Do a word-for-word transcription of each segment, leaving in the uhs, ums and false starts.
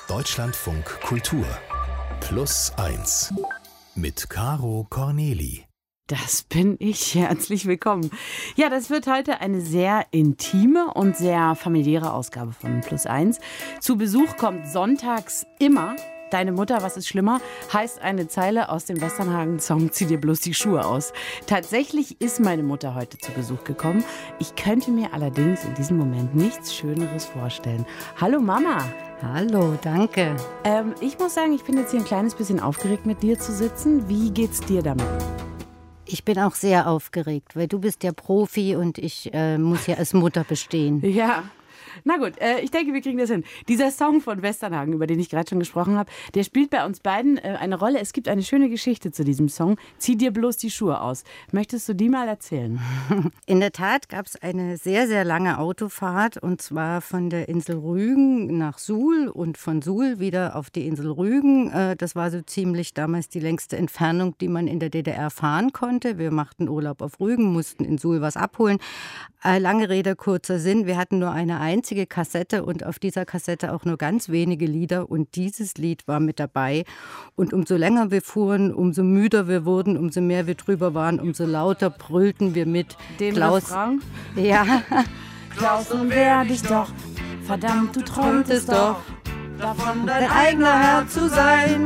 Deutschlandfunk Kultur Plus eins mit Caro Corneli. Das bin ich. Herzlich willkommen. Ja, das wird heute eine sehr intime und sehr familiäre Ausgabe von Plus eins. Zu Besuch kommt sonntags immer Deine Mutter, was ist schlimmer? Heißt eine Zeile aus dem Westernhagen-Song Zieh dir bloß die Schuhe aus. Tatsächlich ist meine Mutter heute zu Besuch gekommen. Ich könnte mir allerdings in diesem Moment nichts Schöneres vorstellen. Hallo Mama. Hallo, danke. Ähm, ich muss sagen, ich bin jetzt hier ein kleines bisschen aufgeregt, mit dir zu sitzen. Wie geht's dir damit? Ich bin auch sehr aufgeregt, weil du bist ja Profi und ich äh, muss ja als Mutter bestehen. Ja. Na gut, äh, ich denke, wir kriegen das hin. Dieser Song von Westernhagen, über den ich gerade schon gesprochen habe, der spielt bei uns beiden äh, eine Rolle. Es gibt eine schöne Geschichte zu diesem Song. Zieh dir bloß die Schuhe aus. Möchtest du die mal erzählen? In der Tat gab es eine sehr, sehr lange Autofahrt, und zwar von der Insel Rügen nach Suhl und von Suhl wieder auf die Insel Rügen. Äh, das war so ziemlich damals die längste Entfernung, die man in der D D R fahren konnte. Wir machten Urlaub auf Rügen, mussten in Suhl was abholen. Äh, lange Rede, kurzer Sinn. Wir hatten nur eine einzige Kassette und auf dieser Kassette auch nur ganz wenige Lieder, und dieses Lied war mit dabei. Und umso länger wir fuhren, umso müder wir wurden, umso mehr wir drüber waren, umso lauter brüllten wir mit. Den Klaus. Refrain? Ja. Klaus, und werde ich doch, verdammt, du träumtest doch, davon dein eigener Herr zu sein.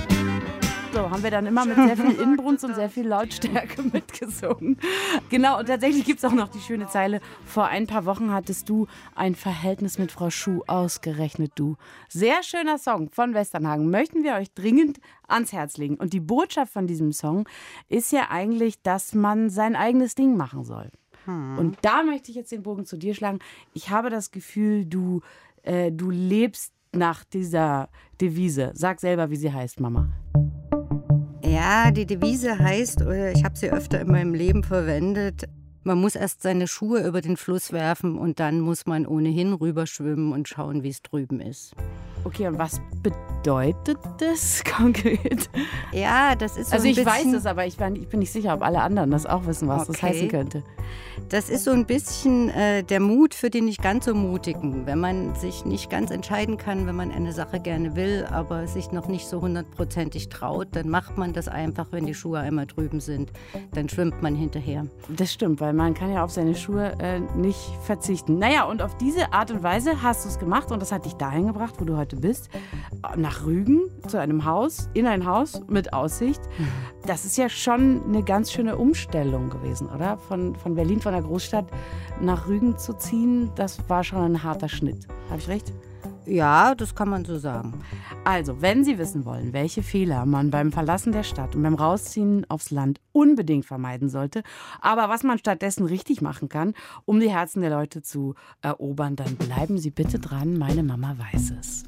So, haben wir dann immer mit sehr viel Inbrunst und sehr viel Lautstärke mitgesungen. Genau, und tatsächlich gibt es auch noch die schöne Zeile: Vor ein paar Wochen hattest du ein Verhältnis mit Frau Schuh, ausgerechnet du. Sehr schöner Song von Westernhagen. Möchten wir euch dringend ans Herz legen. Und die Botschaft von diesem Song ist ja eigentlich, dass man sein eigenes Ding machen soll. Hm. Und da möchte ich jetzt den Bogen zu dir schlagen. Ich habe das Gefühl, du, äh, du lebst nach dieser Devise. Sag selber, wie sie heißt, Mama. Ja, die Devise heißt, oder ich habe sie öfter in meinem Leben verwendet, man muss erst seine Schuhe über den Fluss werfen und dann muss man ohnehin rüberschwimmen und schauen, wie es drüben ist. Okay, und was bedeutet das konkret? Ja, das ist so Also ein ich bisschen, weiß es, aber ich bin, ich bin nicht sicher, ob alle anderen das auch wissen, was okay. das heißen könnte. Das ist so ein bisschen äh, der Mut für die nicht ganz so Mutigen. Wenn man sich nicht ganz entscheiden kann, wenn man eine Sache gerne will, aber sich noch nicht so hundertprozentig traut, dann macht man das einfach, wenn die Schuhe einmal drüben sind. Dann schwimmt man hinterher. Das stimmt, weil man kann ja auf seine Schuhe äh, nicht verzichten. Naja, und auf diese Art und Weise hast du es gemacht, und das hat dich dahin gebracht, wo du heute bist. Nach Rügen, zu einem Haus, in ein Haus mit Aussicht. Das ist ja schon eine ganz schöne Umstellung gewesen, oder? Von, von Berlin, von der Großstadt nach Rügen zu ziehen, das war schon ein harter Schnitt. Habe ich recht? Ja, das kann man so sagen. Also, wenn Sie wissen wollen, welche Fehler man beim Verlassen der Stadt und beim Rausziehen aufs Land unbedingt vermeiden sollte, aber was man stattdessen richtig machen kann, um die Herzen der Leute zu erobern, dann bleiben Sie bitte dran. Meine Mama weiß es.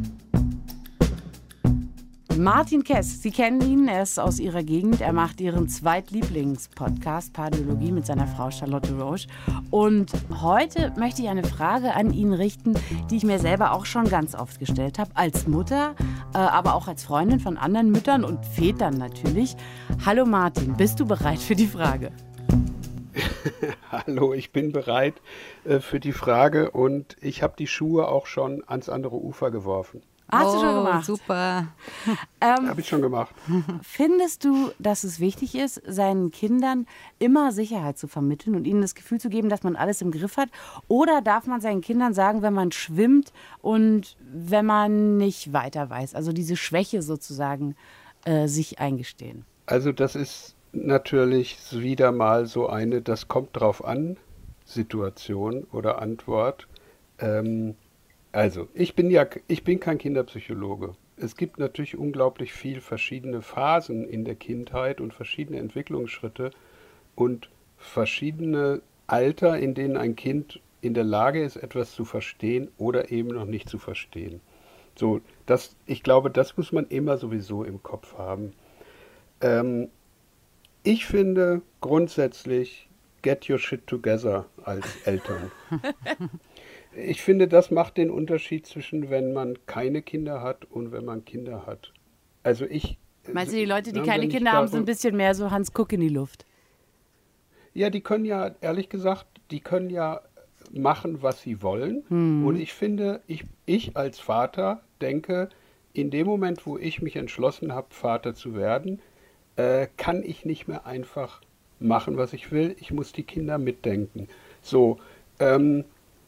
Martin Kess, Sie kennen ihn, er ist aus Ihrer Gegend. Er macht Ihren Zweitlieblingspodcast Pardiologie mit seiner Frau Charlotte Roche. Und heute möchte ich eine Frage an ihn richten, die ich mir selber auch schon ganz oft gestellt habe. Als Mutter, äh, aber auch als Freundin von anderen Müttern und Vätern natürlich. Hallo Martin, bist du bereit für die Frage? Hallo, ich bin bereit äh, für die Frage, und ich habe die Schuhe auch schon ans andere Ufer geworfen. Hast oh, du schon gemacht? Super. Ähm, Habe ich schon gemacht. Findest du, dass es wichtig ist, seinen Kindern immer Sicherheit zu vermitteln und ihnen das Gefühl zu geben, dass man alles im Griff hat? Oder darf man seinen Kindern sagen, wenn man schwimmt und wenn man nicht weiter weiß? Also diese Schwäche sozusagen äh, sich eingestehen. Also das ist natürlich wieder mal so eine, das kommt drauf an, Situation oder Antwort. Ähm, Also, ich bin ja, ich bin kein Kinderpsychologe. Es gibt natürlich unglaublich viel verschiedene Phasen in der Kindheit und verschiedene Entwicklungsschritte und verschiedene Alter, in denen ein Kind in der Lage ist, etwas zu verstehen oder eben noch nicht zu verstehen. So, das, ich glaube, das muss man immer sowieso im Kopf haben. Ähm, ich finde grundsätzlich, get your shit together als Eltern. Ich finde, das macht den Unterschied zwischen, wenn man keine Kinder hat und wenn man Kinder hat. Also ich... Meinst du, die Leute, die na, keine Kinder haben, sind ein bisschen mehr so Hans Kuck in die Luft? Ja, die können ja, ehrlich gesagt, die können ja machen, was sie wollen. Mhm. Und ich finde, ich, ich als Vater denke, in dem Moment, wo ich mich entschlossen habe, Vater zu werden, äh, kann ich nicht mehr einfach machen, was ich will. Ich muss die Kinder mitdenken. So, ähm,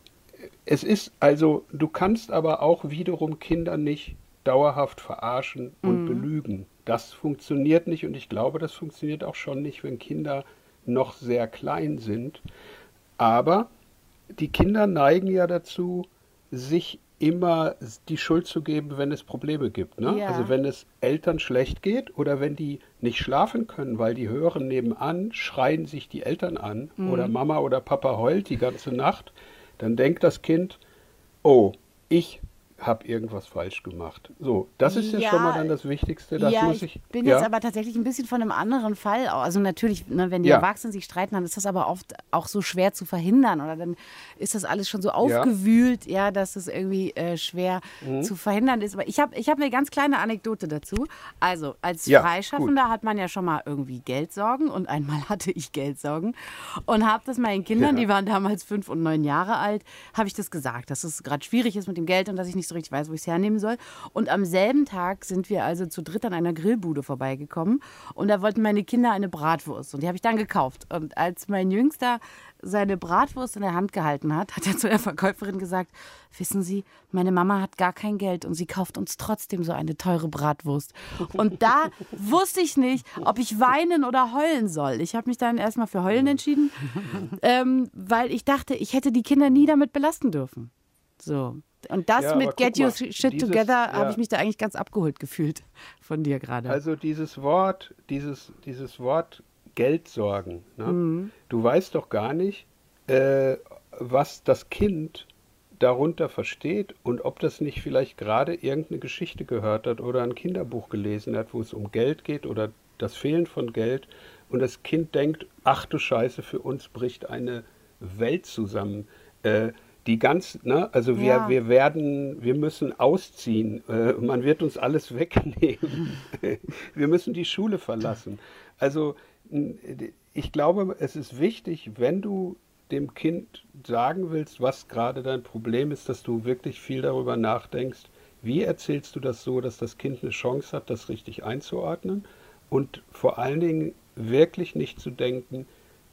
es ist also, du kannst aber auch wiederum Kinder nicht dauerhaft verarschen und mhm. belügen. Das funktioniert nicht und ich glaube, das funktioniert auch schon nicht, wenn Kinder noch sehr klein sind. Aber die Kinder neigen ja dazu, sich immer die Schuld zu geben, wenn es Probleme gibt. Ne? Ja. Also wenn es Eltern schlecht geht oder wenn die nicht schlafen können, weil die hören nebenan, schreien sich die Eltern an mhm. oder Mama oder Papa heult die ganze Nacht, dann denkt das Kind, oh, ich habe irgendwas falsch gemacht. So, das ist ja, ja schon mal dann das Wichtigste. Das ja, muss ich ich bin ja. jetzt aber tatsächlich ein bisschen von einem anderen Fall. Also natürlich, ne, wenn die Ja. Erwachsenen sich streiten, dann ist das aber oft auch so schwer zu verhindern. Oder dann ist das alles schon so aufgewühlt, ja, ja dass es irgendwie äh, schwer mhm. zu verhindern ist. Aber ich habe ich hab eine ganz kleine Anekdote dazu. Also als Ja, Freischaffender hat man ja schon mal irgendwie Geldsorgen. Und einmal hatte ich Geldsorgen. Und habe das meinen Kindern, Ja. die waren damals fünf und neun Jahre alt, habe ich das gesagt, dass es gerade schwierig ist mit dem Geld und dass ich nicht so richtig weiß, wo ich es hernehmen soll. Und am selben Tag sind wir also zu dritt an einer Grillbude vorbeigekommen und da wollten meine Kinder eine Bratwurst und die habe ich dann gekauft. Und als mein Jüngster seine Bratwurst in der Hand gehalten hat, hat er zu der Verkäuferin gesagt, wissen Sie, meine Mama hat gar kein Geld und sie kauft uns trotzdem so eine teure Bratwurst. Und da wusste ich nicht, ob ich weinen oder heulen soll. Ich habe mich dann erstmal für heulen entschieden, ähm, weil ich dachte, ich hätte die Kinder nie damit belasten dürfen. So. Und das Ja, mit Get Your mal, Shit dieses, Together ja. habe ich mich da eigentlich ganz abgeholt gefühlt von dir gerade. Also dieses Wort, dieses, dieses Wort Geldsorgen, ne? Mhm. Du weißt doch gar nicht, äh, was das Kind darunter versteht und ob das nicht vielleicht gerade irgendeine Geschichte gehört hat oder ein Kinderbuch gelesen hat, wo es um Geld geht oder das Fehlen von Geld und das Kind denkt, ach du Scheiße, für uns bricht eine Welt zusammen. Äh, Die ganz, ne, also wir, Ja. wir werden, wir müssen ausziehen, äh, man wird uns alles wegnehmen, wir müssen die Schule verlassen. Also n- ich glaube, es ist wichtig, wenn du dem Kind sagen willst, was gerade dein Problem ist, dass du wirklich viel darüber nachdenkst, wie erzählst du das so, dass das Kind eine Chance hat, das richtig einzuordnen und vor allen Dingen wirklich nicht zu denken,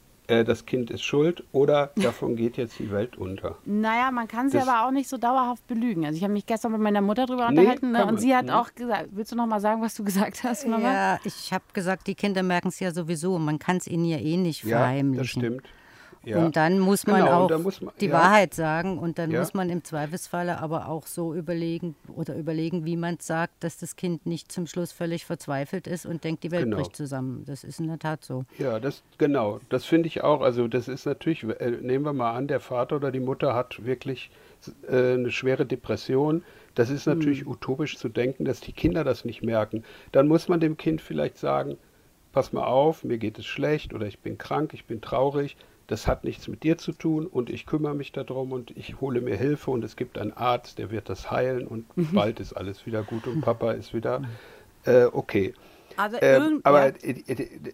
das Kind ist schuld oder davon geht jetzt die Welt unter. Naja, man kann sie Das- aber auch nicht so dauerhaft belügen. Also ich habe mich gestern mit meiner Mutter drüber Nee, unterhalten ne? kann und man. sie hat Mhm. auch gesagt, willst du noch mal sagen, was du gesagt hast, Mama? Ja, ich habe gesagt, die Kinder merken es ja sowieso. Man kann es ihnen ja eh nicht Ja, verheimlichen. das stimmt. Ja. Und dann muss man Genau, und auch da muss man- die ja. Wahrheit sagen und dann Ja. muss man im Zweifelsfalle aber auch so überlegen oder überlegen, wie man es sagt, dass das Kind nicht zum Schluss völlig verzweifelt ist und denkt, die Welt Genau. bricht zusammen. Das ist in der Tat so. Ja, das genau, das finde ich auch. Also das ist natürlich, äh, nehmen wir mal an, der Vater oder die Mutter hat wirklich äh, eine schwere Depression. Das ist natürlich Hm. utopisch zu denken, dass die Kinder das nicht merken. Dann muss man dem Kind vielleicht sagen, pass mal auf, mir geht es schlecht oder ich bin krank, ich bin traurig. Das hat nichts mit dir zu tun und ich kümmere mich darum und ich hole mir Hilfe und es gibt einen Arzt, der wird das heilen und bald ist alles wieder gut und Papa ist wieder äh, okay. Also Ähm, irgend- aber ja. äh, äh, äh,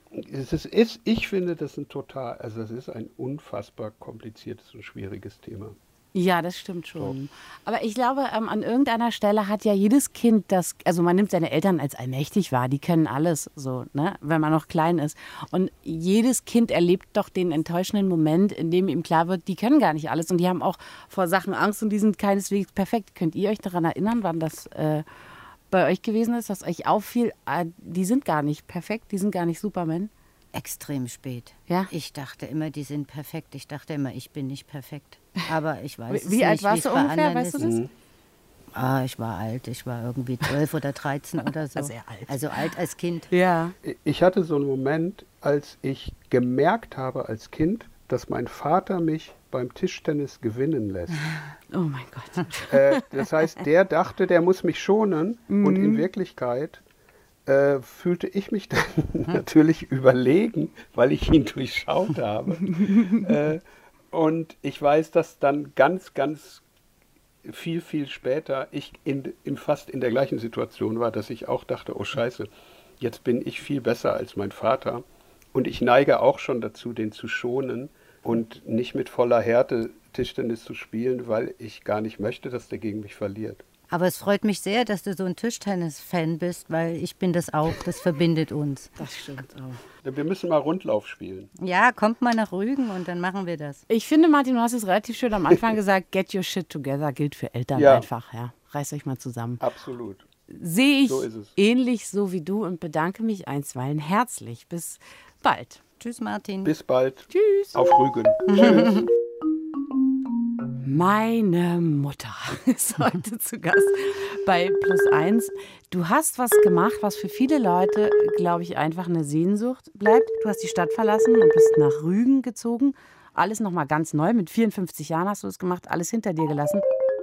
es ist, ist, ich finde das ein total, also es ist ein unfassbar kompliziertes und schwieriges Thema. Ja, das stimmt schon. Aber ich glaube, ähm, an irgendeiner Stelle hat ja jedes Kind das, also man nimmt seine Eltern als allmächtig wahr, die können alles so, ne, wenn man noch klein ist. Und jedes Kind erlebt doch den enttäuschenden Moment, in dem ihm klar wird, die können gar nicht alles und die haben auch vor Sachen Angst und die sind keineswegs perfekt. Könnt ihr euch daran erinnern, wann das äh, bei euch gewesen ist, dass euch auffiel, äh, die sind gar nicht perfekt, die sind gar nicht Superman? Extrem spät. Ja? Ich dachte immer, die sind perfekt. Ich dachte immer, ich bin nicht perfekt. Aber ich weiß es Wie nicht, alt warst es du bei ungefähr, anderen weißt du ist. das? Ah, ich war alt. Ich war irgendwie zwölf oder dreizehn oder so. Sehr alt. Also alt als Kind. Ja. Ich hatte so einen Moment, als ich gemerkt habe als Kind, dass mein Vater mich beim Tischtennis gewinnen lässt. Oh mein Gott. Äh, das heißt, der dachte, der muss mich schonen und in Wirklichkeit äh, fühlte ich mich dann natürlich überlegen, weil ich ihn durchschaut habe. äh, und ich weiß, dass dann ganz, ganz viel, viel später ich in, in fast in der gleichen Situation war, dass ich auch dachte, oh Scheiße, jetzt bin ich viel besser als mein Vater und ich neige auch schon dazu, den zu schonen, und nicht mit voller Härte Tischtennis zu spielen, weil ich gar nicht möchte, dass der gegen mich verliert. Aber es freut mich sehr, dass du so ein Tischtennis-Fan bist, weil ich bin das auch. Das verbindet uns. Das stimmt auch. Wir müssen mal Rundlauf spielen. Ja, kommt mal nach Rügen und dann machen wir das. Ich finde, Martin, du hast es relativ schön am Anfang gesagt, get your shit together gilt für Eltern Ja. einfach. Ja. Reißt euch mal zusammen. Absolut. Sehe ich So ist es. ähnlich so wie du und bedanke mich einstweilen herzlich. Bis bald. Tschüss, Martin. Bis bald. Tschüss. Auf Rügen. Tschüss. Meine Mutter ist heute zu Gast bei Plus eins. Du hast was gemacht, was für viele Leute, glaube ich, einfach eine Sehnsucht bleibt. Du hast die Stadt verlassen und bist nach Rügen gezogen. Alles nochmal ganz neu. Mit vierundfünfzig Jahren hast du das gemacht, alles hinter dir gelassen.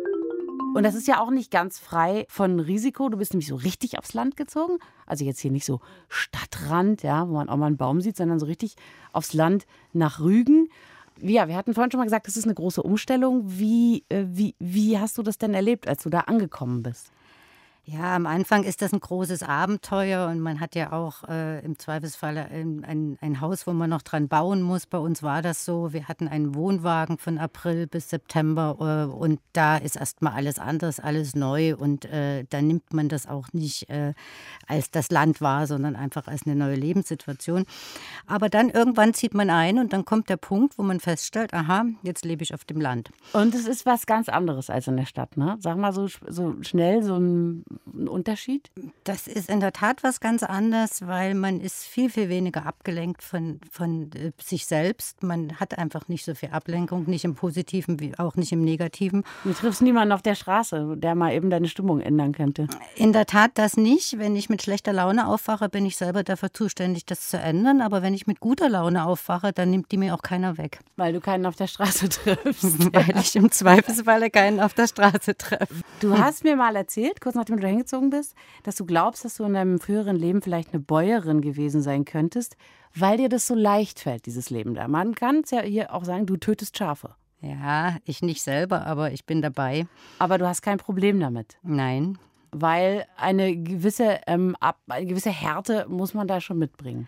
Und das ist ja auch nicht ganz frei von Risiko. Du bist nämlich so richtig aufs Land gezogen. Also jetzt hier nicht so Stadtrand, ja, wo man auch mal einen Baum sieht, sondern so richtig aufs Land nach Rügen. Ja, wir hatten vorhin schon mal gesagt, das ist eine große Umstellung. Wie, äh, wie, wie hast du das denn erlebt, als du da angekommen bist? Ja, am Anfang ist das ein großes Abenteuer und man hat ja auch äh, im Zweifelsfall ein, ein, ein Haus, wo man noch dran bauen muss. Bei uns war das so. Wir hatten einen Wohnwagen von April bis September äh, und da ist erstmal alles anders, alles neu und äh, da nimmt man das auch nicht äh, als das Land war, sondern einfach als eine neue Lebenssituation. Aber dann irgendwann zieht man ein und dann kommt der Punkt, wo man feststellt, aha, jetzt lebe ich auf dem Land. Und es ist was ganz anderes als in der Stadt, ne? Sag mal so, so schnell so ein ein Unterschied? Das ist in der Tat was ganz anderes, weil man ist viel, viel weniger abgelenkt von, von äh, sich selbst. Man hat einfach nicht so viel Ablenkung, nicht im Positiven wie auch nicht im Negativen. Du triffst niemanden auf der Straße, der mal eben deine Stimmung ändern könnte. In der Tat das nicht. Wenn ich mit schlechter Laune aufwache, bin ich selber dafür zuständig, das zu ändern. Aber wenn ich mit guter Laune aufwache, dann nimmt die mir auch keiner weg. Weil du keinen auf der Straße triffst. Weil ich im Zweifelsfalle keinen auf der Straße treffe. Du hast mir mal erzählt, kurz nachdem du hingezogen bist, dass du glaubst, dass du in deinem früheren Leben vielleicht eine Bäuerin gewesen sein könntest, weil dir das so leicht fällt, dieses Leben da. Man kann es ja hier auch sagen, du tötest Schafe. Ja, ich nicht selber, aber ich bin dabei. Aber du hast kein Problem damit. Nein. Weil eine gewisse, ähm, ab, eine gewisse Härte muss man da schon mitbringen.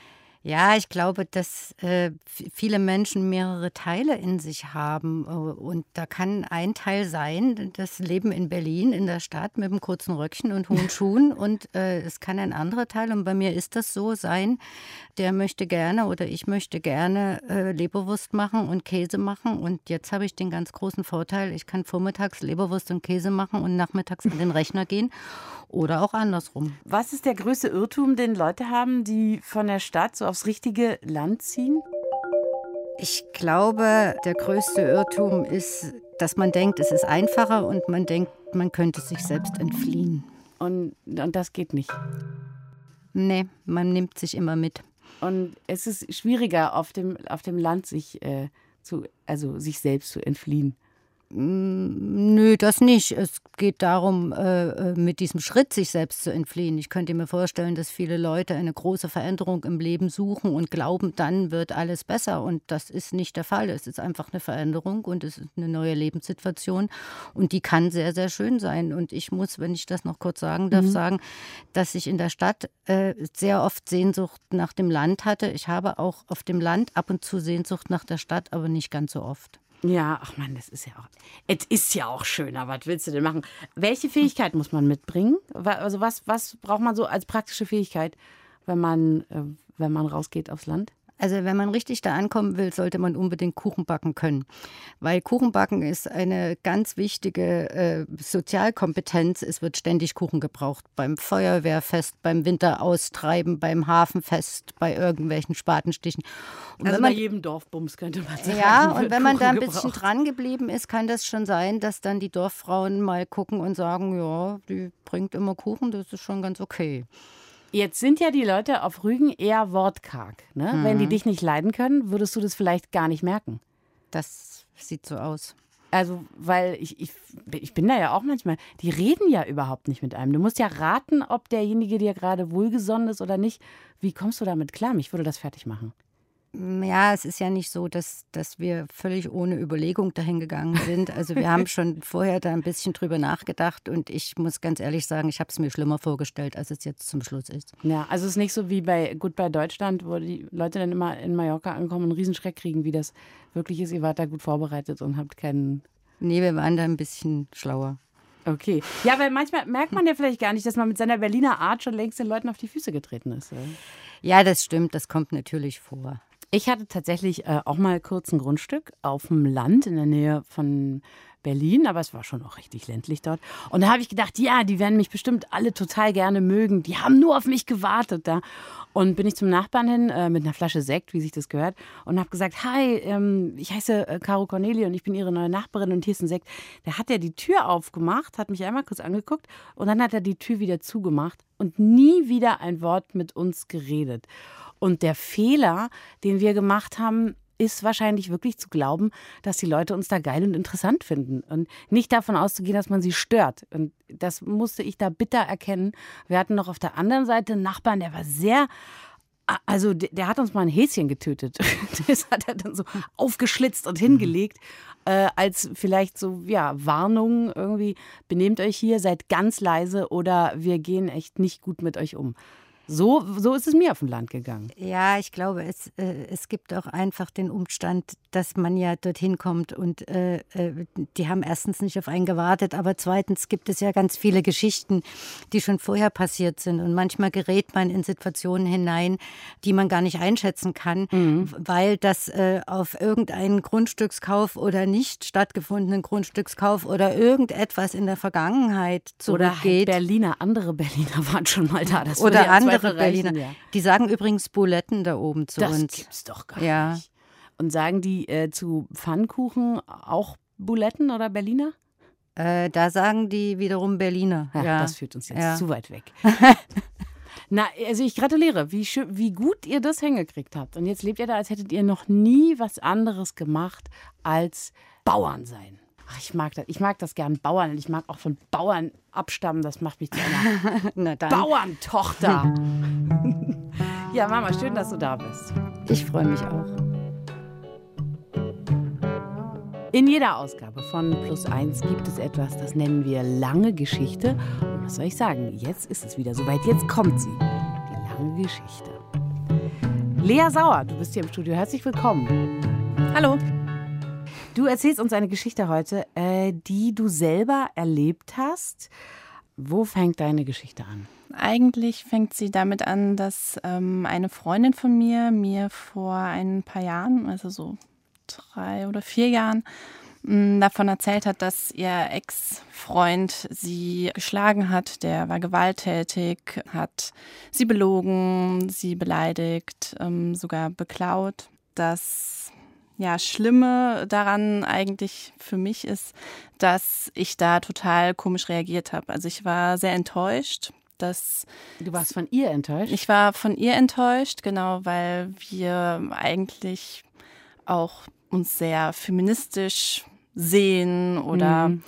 Ja, ich glaube, dass äh, viele Menschen mehrere Teile in sich haben. Und da kann ein Teil sein, das Leben in Berlin, in der Stadt mit einem kurzen Röckchen und hohen Schuhen. Und äh, es kann ein anderer Teil, und bei mir ist das so, sein, der möchte gerne oder ich möchte gerne äh, Leberwurst machen und Käse machen. Und jetzt habe ich den ganz großen Vorteil, ich kann vormittags Leberwurst und Käse machen und nachmittags an den Rechner gehen. Oder auch andersrum. Was ist der größte Irrtum, den Leute haben, die von der Stadt so aufs richtige Land ziehen? Ich glaube, der größte Irrtum ist, dass man denkt, es ist einfacher und man denkt, man könnte sich selbst entfliehen. Und, und das geht nicht. Nee, man nimmt sich immer mit. Und es ist schwieriger, auf dem, auf dem Land sich, äh, zu, also sich selbst zu entfliehen. Nö, das nicht. Es geht darum, äh, mit diesem Schritt sich selbst zu entfliehen. Ich könnte mir vorstellen, dass viele Leute eine große Veränderung im Leben suchen und glauben, dann wird alles besser. Und das ist nicht der Fall. Es ist einfach eine Veränderung und es ist eine neue Lebenssituation. Und die kann sehr, sehr schön sein. Und ich muss, wenn ich das noch kurz sagen darf, mhm. sagen, dass ich in der Stadt äh, sehr oft Sehnsucht nach dem Land hatte. Ich habe auch auf dem Land ab und zu Sehnsucht nach der Stadt, aber nicht ganz so oft. Ja, ach man, das ist ja auch, es ist ja auch schöner, was willst du denn machen? Welche Fähigkeit muss man mitbringen? Also was, was braucht man so als praktische Fähigkeit, wenn man, äh, wenn man rausgeht aufs Land? Also wenn man richtig da ankommen will, sollte man unbedingt Kuchen backen können. Weil Kuchenbacken ist eine ganz wichtige äh, Sozialkompetenz. Es wird ständig Kuchen gebraucht. Beim Feuerwehrfest, beim Winteraustreiben, beim Hafenfest, bei irgendwelchen Spatenstichen. Und also wenn man, bei jedem Dorfbums könnte man sagen. Ja, und wenn man da ein bisschen dran geblieben ist, kann das schon sein, dass dann die Dorffrauen mal gucken und sagen, ja, die bringt immer Kuchen, das ist schon ganz okay. Jetzt sind ja die Leute auf Rügen eher wortkarg. Ne? Mhm. Wenn die dich nicht leiden können, würdest du das vielleicht gar nicht merken. Das sieht so aus. Also, weil ich, ich, ich bin da ja auch manchmal, die reden ja überhaupt nicht mit einem. Du musst ja raten, ob derjenige dir gerade wohlgesonnen ist oder nicht. Wie kommst du damit klar? Mich würde das fertig machen. Ja, es ist ja nicht so, dass, dass wir völlig ohne Überlegung dahin gegangen sind. Also wir haben schon vorher da ein bisschen drüber nachgedacht und ich muss ganz ehrlich sagen, ich habe es mir schlimmer vorgestellt, als es jetzt zum Schluss ist. Ja, also es ist nicht so wie bei Goodbye Deutschland, wo die Leute dann immer in Mallorca ankommen und einen Riesenschreck kriegen, wie das wirklich ist. Ihr wart da gut vorbereitet und habt keinen... Nee, wir waren da ein bisschen schlauer. Okay. Ja, weil manchmal merkt man ja vielleicht gar nicht, dass man mit seiner Berliner Art schon längst den Leuten auf die Füße getreten ist. Ja, ja das stimmt, das kommt natürlich vor. Ich hatte tatsächlich äh, auch mal kurz ein Grundstück auf dem Land in der Nähe von Berlin, aber es war schon auch richtig ländlich dort. Und da habe ich gedacht, ja, die werden mich bestimmt alle total gerne mögen. Die haben nur auf mich gewartet da. Und bin ich zum Nachbarn hin äh, mit einer Flasche Sekt, wie sich das gehört, und habe gesagt, hi, ähm, ich heiße äh, Caro Cornelie und ich bin Ihre neue Nachbarin und hier ist ein Sekt. Da hat er die Tür aufgemacht, hat mich einmal kurz angeguckt und dann hat er die Tür wieder zugemacht und nie wieder ein Wort mit uns geredet. Und der Fehler, den wir gemacht haben, ist wahrscheinlich wirklich zu glauben, dass die Leute uns da geil und interessant finden und nicht davon auszugehen, dass man sie stört. Und das musste ich da bitter erkennen. Wir hatten noch auf der anderen Seite einen Nachbarn, der war sehr, also der, der hat uns mal ein Häschen getötet. Das hat er dann so aufgeschlitzt und hingelegt, äh, als vielleicht so, ja, Warnung irgendwie, benehmt euch hier, seid ganz leise oder wir gehen echt nicht gut mit euch um. So, so ist es mir auf dem Land gegangen. Ja, ich glaube, es, äh, es gibt auch einfach den Umstand, dass man ja dorthin kommt und äh, äh, die haben erstens nicht auf einen gewartet, aber zweitens gibt es ja ganz viele Geschichten, die schon vorher passiert sind und manchmal gerät man in Situationen hinein, die man gar nicht einschätzen kann, mhm. weil das äh, auf irgendeinen Grundstückskauf oder nicht stattgefundenen Grundstückskauf oder irgendetwas in der Vergangenheit zurückgeht. Oder halt Berliner, andere Berliner waren schon mal da. Das oder andere andere Berliner. Ja. Die sagen übrigens Buletten da oben zu das uns. Das gibt's doch gar ja. nicht. Und sagen die äh, zu Pfannkuchen auch Buletten oder Berliner? Äh, da sagen die wiederum Berliner. Ja, ja. Das führt uns jetzt ja. zu weit weg. Na, also ich gratuliere, wie, schön, wie gut ihr das hingekriegt habt. Und jetzt lebt ihr da, als hättet ihr noch nie was anderes gemacht als Bauern sein. Ach, ich mag das, ich mag das gern, Bauern. Und ich mag auch von Bauern abstammen. Das macht mich zu einer Na dann. Bauerntochter. Ja, Mama, schön, dass du da bist. Ich freue mich auch. In jeder Ausgabe von Plus eins gibt es etwas, das nennen wir lange Geschichte. Und was soll ich sagen? Jetzt ist es wieder soweit. Jetzt kommt sie. Die lange Geschichte. Lea Sauer, du bist hier im Studio. Herzlich willkommen. Hallo. Du erzählst uns eine Geschichte heute, äh, die du selber erlebt hast. Wo fängt deine Geschichte an? Eigentlich fängt sie damit an, dass ähm, eine Freundin von mir mir vor ein paar Jahren, also so drei oder vier Jahren, mh, davon erzählt hat, dass ihr Ex-Freund sie geschlagen hat. Der war gewalttätig, hat sie belogen, sie beleidigt, ähm, sogar beklaut. Das Ja, Schlimme daran eigentlich für mich ist, dass ich da total komisch reagiert habe. Also ich war sehr enttäuscht. Dass du warst von ihr enttäuscht? Ich war von ihr enttäuscht, genau, weil wir eigentlich auch uns sehr feministisch sehen oder mhm.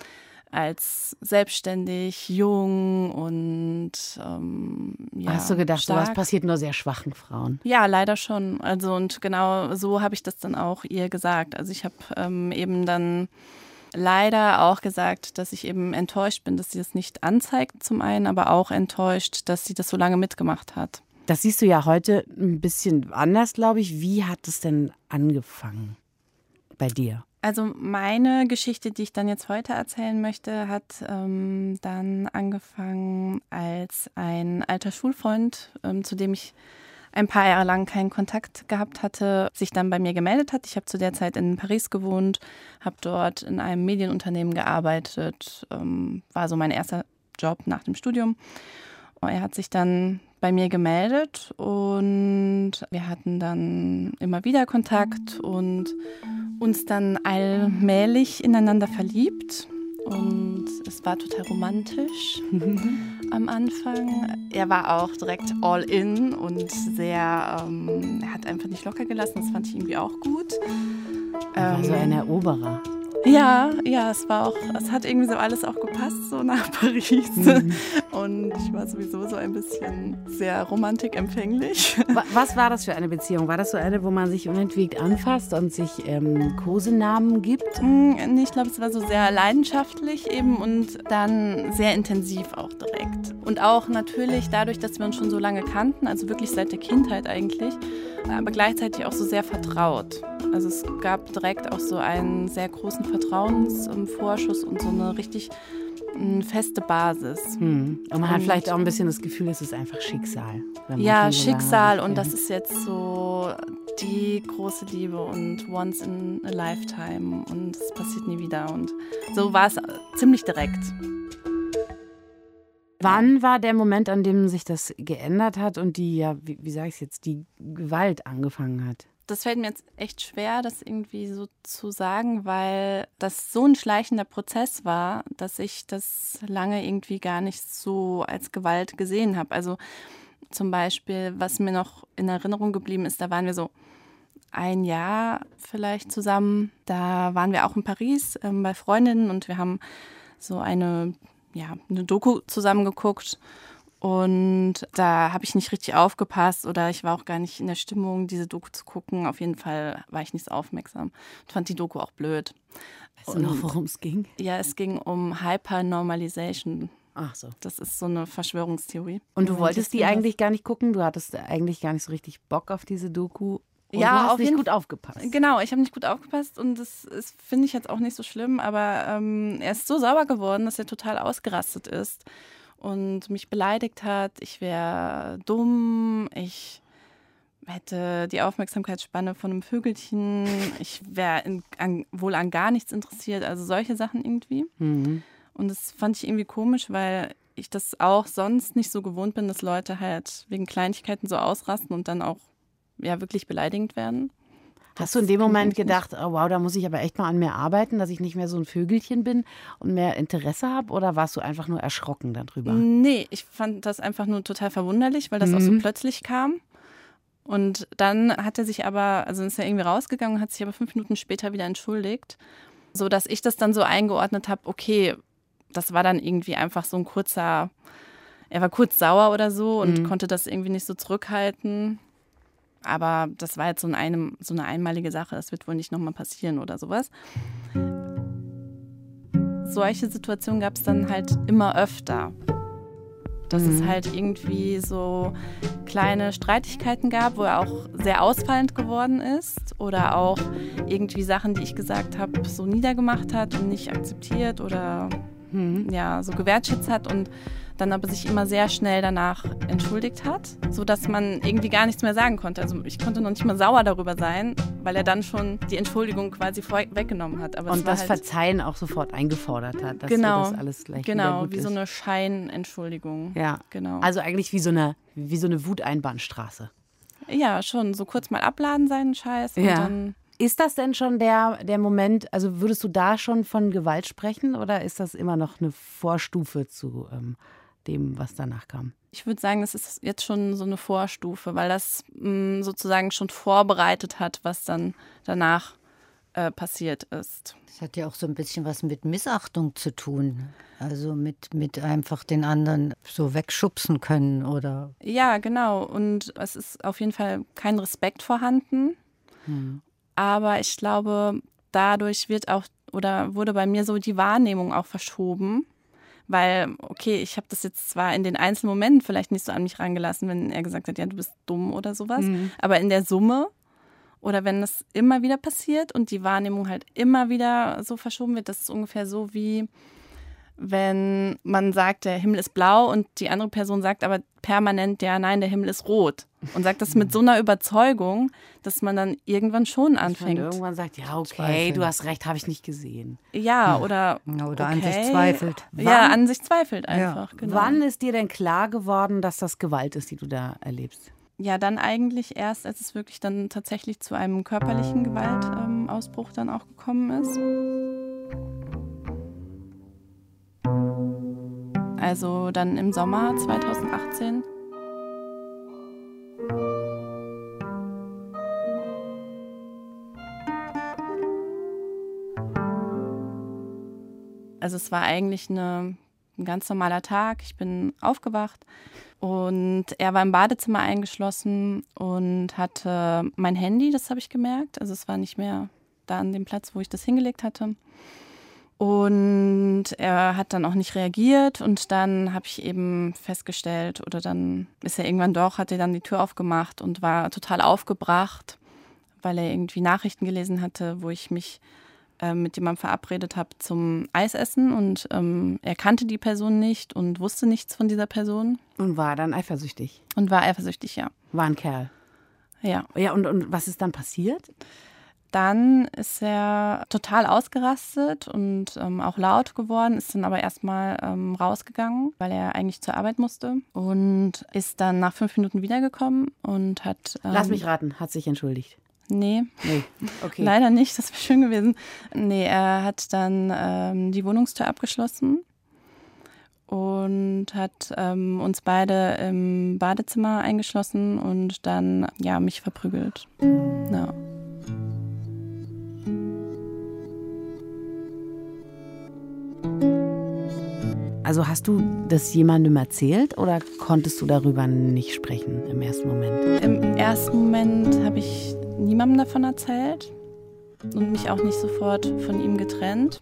als selbstständig, jung und ähm, ja, hast du gedacht, stark. sowas passiert nur sehr schwachen Frauen? Ja, leider schon. Also und genau so habe ich das dann auch ihr gesagt. Also ich habe ähm, eben dann leider auch gesagt, dass ich eben enttäuscht bin, dass sie das nicht anzeigt zum einen, aber auch enttäuscht, dass sie das so lange mitgemacht hat. Das siehst du ja heute ein bisschen anders, glaube ich. Wie hat es denn angefangen bei dir? Also meine Geschichte, die ich dann jetzt heute erzählen möchte, hat ähm, dann angefangen, als ein alter Schulfreund, ähm, zu dem ich ein paar Jahre lang keinen Kontakt gehabt hatte, sich dann bei mir gemeldet hat. Ich habe zu der Zeit in Paris gewohnt, habe dort in einem Medienunternehmen gearbeitet, ähm, war so mein erster Job nach dem Studium. Und er hat sich dann bei mir gemeldet und wir hatten dann immer wieder Kontakt und uns dann allmählich ineinander verliebt. Und es war total romantisch am Anfang. Er war auch direkt all in und sehr, ähm, er hat einfach nicht locker gelassen. Das fand ich irgendwie auch gut. Er war ähm, so ein Eroberer. Ja, ja, es war auch, es hat irgendwie so alles auch gepasst, so nach Paris. Mhm. Und ich war sowieso so ein bisschen sehr romantikempfänglich. Was war das für eine Beziehung? War das so eine, wo man sich unentwegt anfasst und sich ähm, Kosenamen gibt? Nee, ich glaube, es war so sehr leidenschaftlich eben und dann sehr intensiv auch direkt. Und auch natürlich dadurch, dass wir uns schon so lange kannten, also wirklich seit der Kindheit eigentlich, aber gleichzeitig auch so sehr vertraut. Also es gab direkt auch so einen sehr großen Vertrauensvorschuss und so eine richtig eine feste Basis. Hm. Und man und hat vielleicht auch ein bisschen das Gefühl, es ist einfach Schicksal. Ja, so Schicksal und das ist jetzt so die große Liebe und once in a lifetime und es passiert nie wieder und so war es ziemlich direkt. Wann war der Moment, an dem sich das geändert hat und die, ja, wie, wie sage ich es jetzt, die Gewalt angefangen hat? Das fällt mir jetzt echt schwer, das irgendwie so zu sagen, weil das so ein schleichender Prozess war, dass ich das lange irgendwie gar nicht so als Gewalt gesehen habe. Also zum Beispiel, was mir noch in Erinnerung geblieben ist, da waren wir so ein Jahr vielleicht zusammen. Da waren wir auch in Paris ähm, bei Freundinnen und wir haben so eine, ja, eine Doku zusammen geguckt. Und da habe ich nicht richtig aufgepasst oder ich war auch gar nicht in der Stimmung, diese Doku zu gucken. Auf jeden Fall war ich nicht so aufmerksam und fand die Doku auch blöd. Weißt du noch, worum es ging? Ja, es ging um Hypernormalization. Ach so. Das ist so eine Verschwörungstheorie. Und du wolltest die eigentlich gar nicht gucken? Du hattest eigentlich gar nicht so richtig Bock auf diese Doku? Und ja, du hast auf nicht jeden gut aufgepasst. Genau, ich habe nicht gut aufgepasst und das, das finde ich jetzt auch nicht so schlimm. Aber ähm, er ist so sauer geworden, dass er total ausgerastet ist. Und mich beleidigt hat, ich wäre dumm, ich hätte die Aufmerksamkeitsspanne von einem Vögelchen, ich wäre wohl an gar nichts interessiert, also solche Sachen irgendwie. Mhm. Und das fand ich irgendwie komisch, weil ich das auch sonst nicht so gewohnt bin, dass Leute halt wegen Kleinigkeiten so ausrasten und dann auch ja, wirklich beleidigend werden. Hast du in dem Moment gedacht, oh wow, da muss ich aber echt mal an mir arbeiten, dass ich nicht mehr so ein Vögelchen bin und mehr Interesse habe? Oder warst du einfach nur erschrocken darüber? Nee, ich fand das einfach nur total verwunderlich, weil das mhm. auch so plötzlich kam. Und dann hat er sich aber, also ist er irgendwie rausgegangen und hat sich aber fünf Minuten später wieder entschuldigt, sodass ich das dann so eingeordnet habe, okay, das war dann irgendwie einfach so ein kurzer, er war kurz sauer oder so und mhm. konnte das irgendwie nicht so zurückhalten. Aber das war jetzt so, in einem, so eine einmalige Sache, das wird wohl nicht nochmal passieren oder sowas. Solche Situationen gab es dann halt immer öfter. Dass mhm. es halt irgendwie so kleine Streitigkeiten gab, wo er auch sehr ausfallend geworden ist oder auch irgendwie Sachen, die ich gesagt habe, so niedergemacht hat und nicht akzeptiert oder mhm. ja, so gewertschätzt hat und dann aber sich immer sehr schnell danach entschuldigt hat, sodass man irgendwie gar nichts mehr sagen konnte. Also ich konnte noch nicht mal sauer darüber sein, weil er dann schon die Entschuldigung quasi weggenommen hat. Aber und das halt Verzeihen auch sofort eingefordert hat, dass genau, das alles gleich genau, wieder gut wie ist. So eine Scheinentschuldigung. Ja, genau. Also eigentlich wie so eine, wie so eine Wuteinbahnstraße. Ja, schon. So kurz mal abladen seinen Scheiß und ja. dann... Ist das denn schon der, der Moment, also würdest du da schon von Gewalt sprechen oder ist das immer noch eine Vorstufe zu ähm, dem, was danach kam? Ich würde sagen, das ist jetzt schon so eine Vorstufe, weil das mh, sozusagen schon vorbereitet hat, was dann danach äh, passiert ist. Das hat ja auch so ein bisschen was mit Missachtung zu tun. Also mit, mit einfach den anderen so wegschubsen können oder... Ja, genau. Und es ist auf jeden Fall kein Respekt vorhanden. Hm. Aber ich glaube, dadurch wird auch oder wurde bei mir so die Wahrnehmung auch verschoben. Weil, okay, ich habe das jetzt zwar in den einzelnen Momenten vielleicht nicht so an mich rangelassen, wenn er gesagt hat, ja, du bist dumm oder sowas. Mhm. Aber in der Summe oder wenn das immer wieder passiert und die Wahrnehmung halt immer wieder so verschoben wird, das ist ungefähr so wie, wenn man sagt, der Himmel ist blau und die andere Person sagt aber permanent, ja, nein, der Himmel ist rot. Und sagt das mit so einer Überzeugung, dass man dann irgendwann schon anfängt. Dass man irgendwann sagt, ja, okay, Zweifeln. Du hast recht, habe ich nicht gesehen. Ja, oder Oder okay. an sich zweifelt. Wann? Ja, an sich zweifelt einfach. Ja. Genau. Wann ist dir denn klar geworden, dass das Gewalt ist, die du da erlebst? Ja, dann eigentlich erst, als es wirklich dann tatsächlich zu einem körperlichen Gewaltausbruch ähm, dann auch gekommen ist. Also dann im Sommer zweitausendachtzehn. Also es war eigentlich eine, ein ganz normaler Tag. Ich bin aufgewacht und er war im Badezimmer eingeschlossen und hatte mein Handy, das habe ich gemerkt. Also es war nicht mehr da an dem Platz, wo ich das hingelegt hatte. Und er hat dann auch nicht reagiert und dann habe ich eben festgestellt, oder dann ist er irgendwann doch, hat er dann die Tür aufgemacht und war total aufgebracht, weil er irgendwie Nachrichten gelesen hatte, wo ich mich äh, mit jemandem verabredet habe zum Eisessen und ähm, er kannte die Person nicht und wusste nichts von dieser Person. Und war dann eifersüchtig? Und war eifersüchtig, ja. War ein Kerl? Ja. Ja, und, und was ist dann passiert? Dann ist er total ausgerastet und ähm, auch laut geworden, ist dann aber erstmal ähm, rausgegangen, weil er eigentlich zur Arbeit musste und ist dann nach fünf Minuten wiedergekommen und hat... Ähm, Lass mich raten, hat sich entschuldigt? Nee, nee. Okay. Leider nicht, das wäre schön gewesen. Nee, er hat dann ähm, die Wohnungstür abgeschlossen und hat ähm, uns beide im Badezimmer eingeschlossen und dann ja mich verprügelt. Ja. Also hast du das jemandem erzählt oder konntest du darüber nicht sprechen im ersten Moment? Im ersten Moment habe ich niemandem davon erzählt und mich auch nicht sofort von ihm getrennt,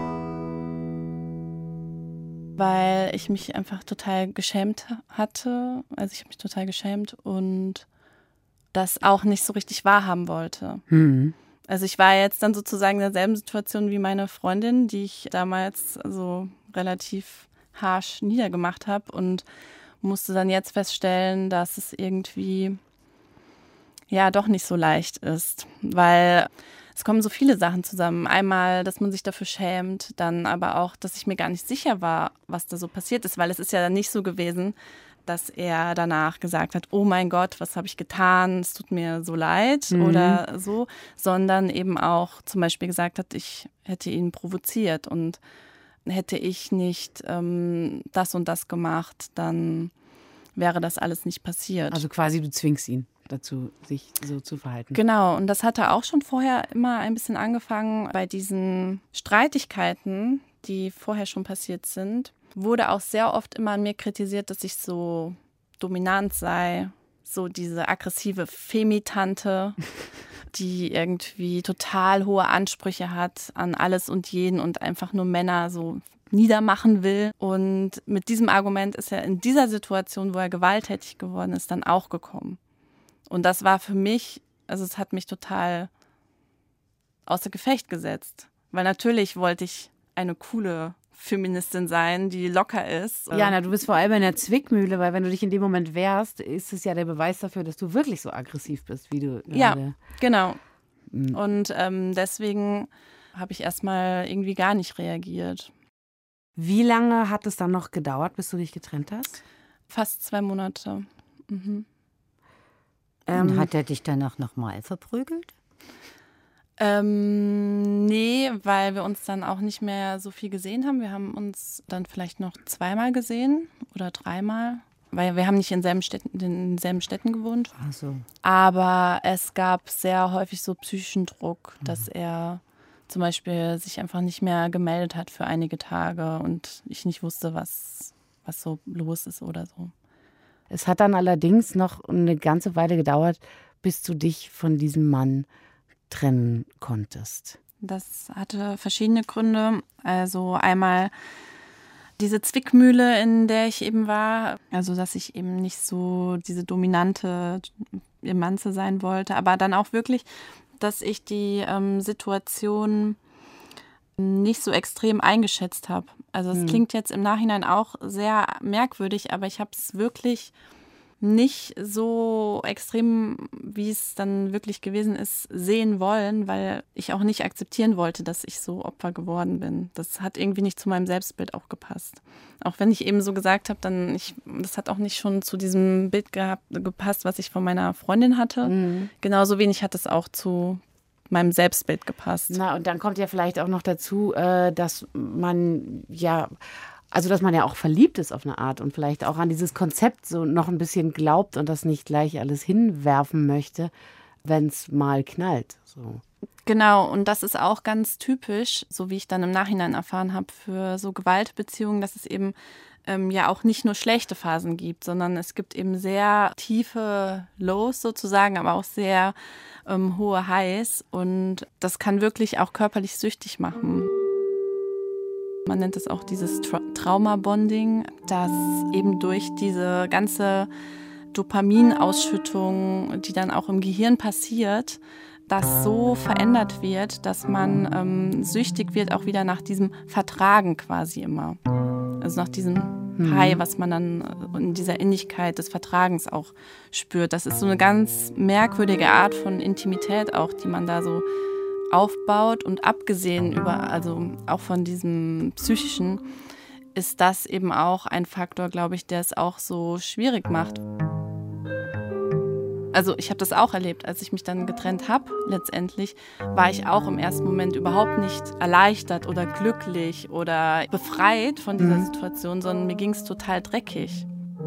weil ich mich einfach total geschämt hatte. Also ich habe mich total geschämt und das auch nicht so richtig wahrhaben wollte. Hm. Also ich war jetzt dann sozusagen in derselben Situation wie meine Freundin, die ich damals also relativ harsch niedergemacht habe und musste dann jetzt feststellen, dass es irgendwie ja doch nicht so leicht ist, weil es kommen so viele Sachen zusammen. Einmal, dass man sich dafür schämt, dann aber auch, dass ich mir gar nicht sicher war, was da so passiert ist, weil es ist ja dann nicht so gewesen, dass er danach gesagt hat, oh mein Gott, was habe ich getan, es tut mir so leid mhm. oder so, sondern eben auch zum Beispiel gesagt hat, ich hätte ihn provoziert und hätte ich nicht ähm, das und das gemacht, dann wäre das alles nicht passiert. Also quasi du zwingst ihn dazu, sich so zu verhalten. Genau, und das hatte auch schon vorher immer ein bisschen angefangen bei diesen Streitigkeiten, die vorher schon passiert sind. Wurde auch sehr oft immer an mir kritisiert, dass ich so dominant sei, so diese aggressive Femitante, die irgendwie total hohe Ansprüche hat an alles und jeden und einfach nur Männer so niedermachen will. Und mit diesem Argument ist er in dieser Situation, wo er gewalttätig geworden ist, dann auch gekommen. Und das war für mich, also es hat mich total außer Gefecht gesetzt. Weil natürlich wollte ich eine coole Feministin sein, die locker ist. Ja, na, du bist vor allem in der Zwickmühle, weil wenn du dich in dem Moment wehrst, ist es ja der Beweis dafür, dass du wirklich so aggressiv bist, wie du Ja, gerade. genau. Mhm. Und ähm, deswegen habe ich erstmal irgendwie gar nicht reagiert. Wie lange hat es dann noch gedauert, bis du dich getrennt hast? Fast zwei Monate. Mhm. Und Ähm, hat er dich danach nochmal verprügelt? Ähm, nee, weil wir uns dann auch nicht mehr so viel gesehen haben. Wir haben uns dann vielleicht noch zweimal gesehen oder dreimal, weil wir haben nicht in denselben Städten, in denselben Städten gewohnt. Ach so. Aber es gab sehr häufig so psychischen Druck, dass er zum Beispiel sich einfach nicht mehr gemeldet hat für einige Tage und ich nicht wusste, was, was so los ist oder so. Es hat dann allerdings noch eine ganze Weile gedauert, bis du dich von diesem Mann trennen konntest. Das hatte verschiedene Gründe. Also einmal diese Zwickmühle, in der ich eben war. Also dass ich eben nicht so diese dominante Emanze sein wollte. Aber dann auch wirklich, dass ich die ähm, Situation nicht so extrem eingeschätzt habe. Also es hm. klingt jetzt im Nachhinein auch sehr merkwürdig, aber ich habe es wirklich nicht so extrem, wie es dann wirklich gewesen ist, sehen wollen, weil ich auch nicht akzeptieren wollte, dass ich so Opfer geworden bin. Das hat irgendwie nicht zu meinem Selbstbild auch gepasst. Auch wenn ich eben so gesagt habe, dann ich, das hat auch nicht schon zu diesem Bild gehabt, gepasst, was ich von meiner Freundin hatte. Mhm. Genauso wenig hat es auch zu meinem Selbstbild gepasst. Na, und dann kommt ja vielleicht auch noch dazu, äh, dass man ja Also, dass man ja auch verliebt ist auf eine Art und vielleicht auch an dieses Konzept so noch ein bisschen glaubt und das nicht gleich alles hinwerfen möchte, wenn es mal knallt. So. Genau, und das ist auch ganz typisch, so wie ich dann im Nachhinein erfahren habe, für so Gewaltbeziehungen, dass es eben ähm, ja auch nicht nur schlechte Phasen gibt, sondern es gibt eben sehr tiefe Lows sozusagen, aber auch sehr ähm, hohe Highs und das kann wirklich auch körperlich süchtig machen. Man nennt es auch dieses Tra- Trauma-Bonding, dass eben durch diese ganze Dopaminausschüttung, die dann auch im Gehirn passiert, das so verändert wird, dass man ähm, süchtig wird, auch wieder nach diesem Vertragen quasi immer. Also nach diesem High, was man dann in dieser Innigkeit des Vertragens auch spürt. Das ist so eine ganz merkwürdige Art von Intimität auch, die man da so aufbaut. Und abgesehen über, also auch von diesem Psychischen, ist das eben auch ein Faktor, glaube ich, der es auch so schwierig macht. Also ich habe das auch erlebt, als ich mich dann getrennt habe, letztendlich war ich auch im ersten Moment überhaupt nicht erleichtert oder glücklich oder befreit von dieser Situation, sondern mir ging es total dreckig.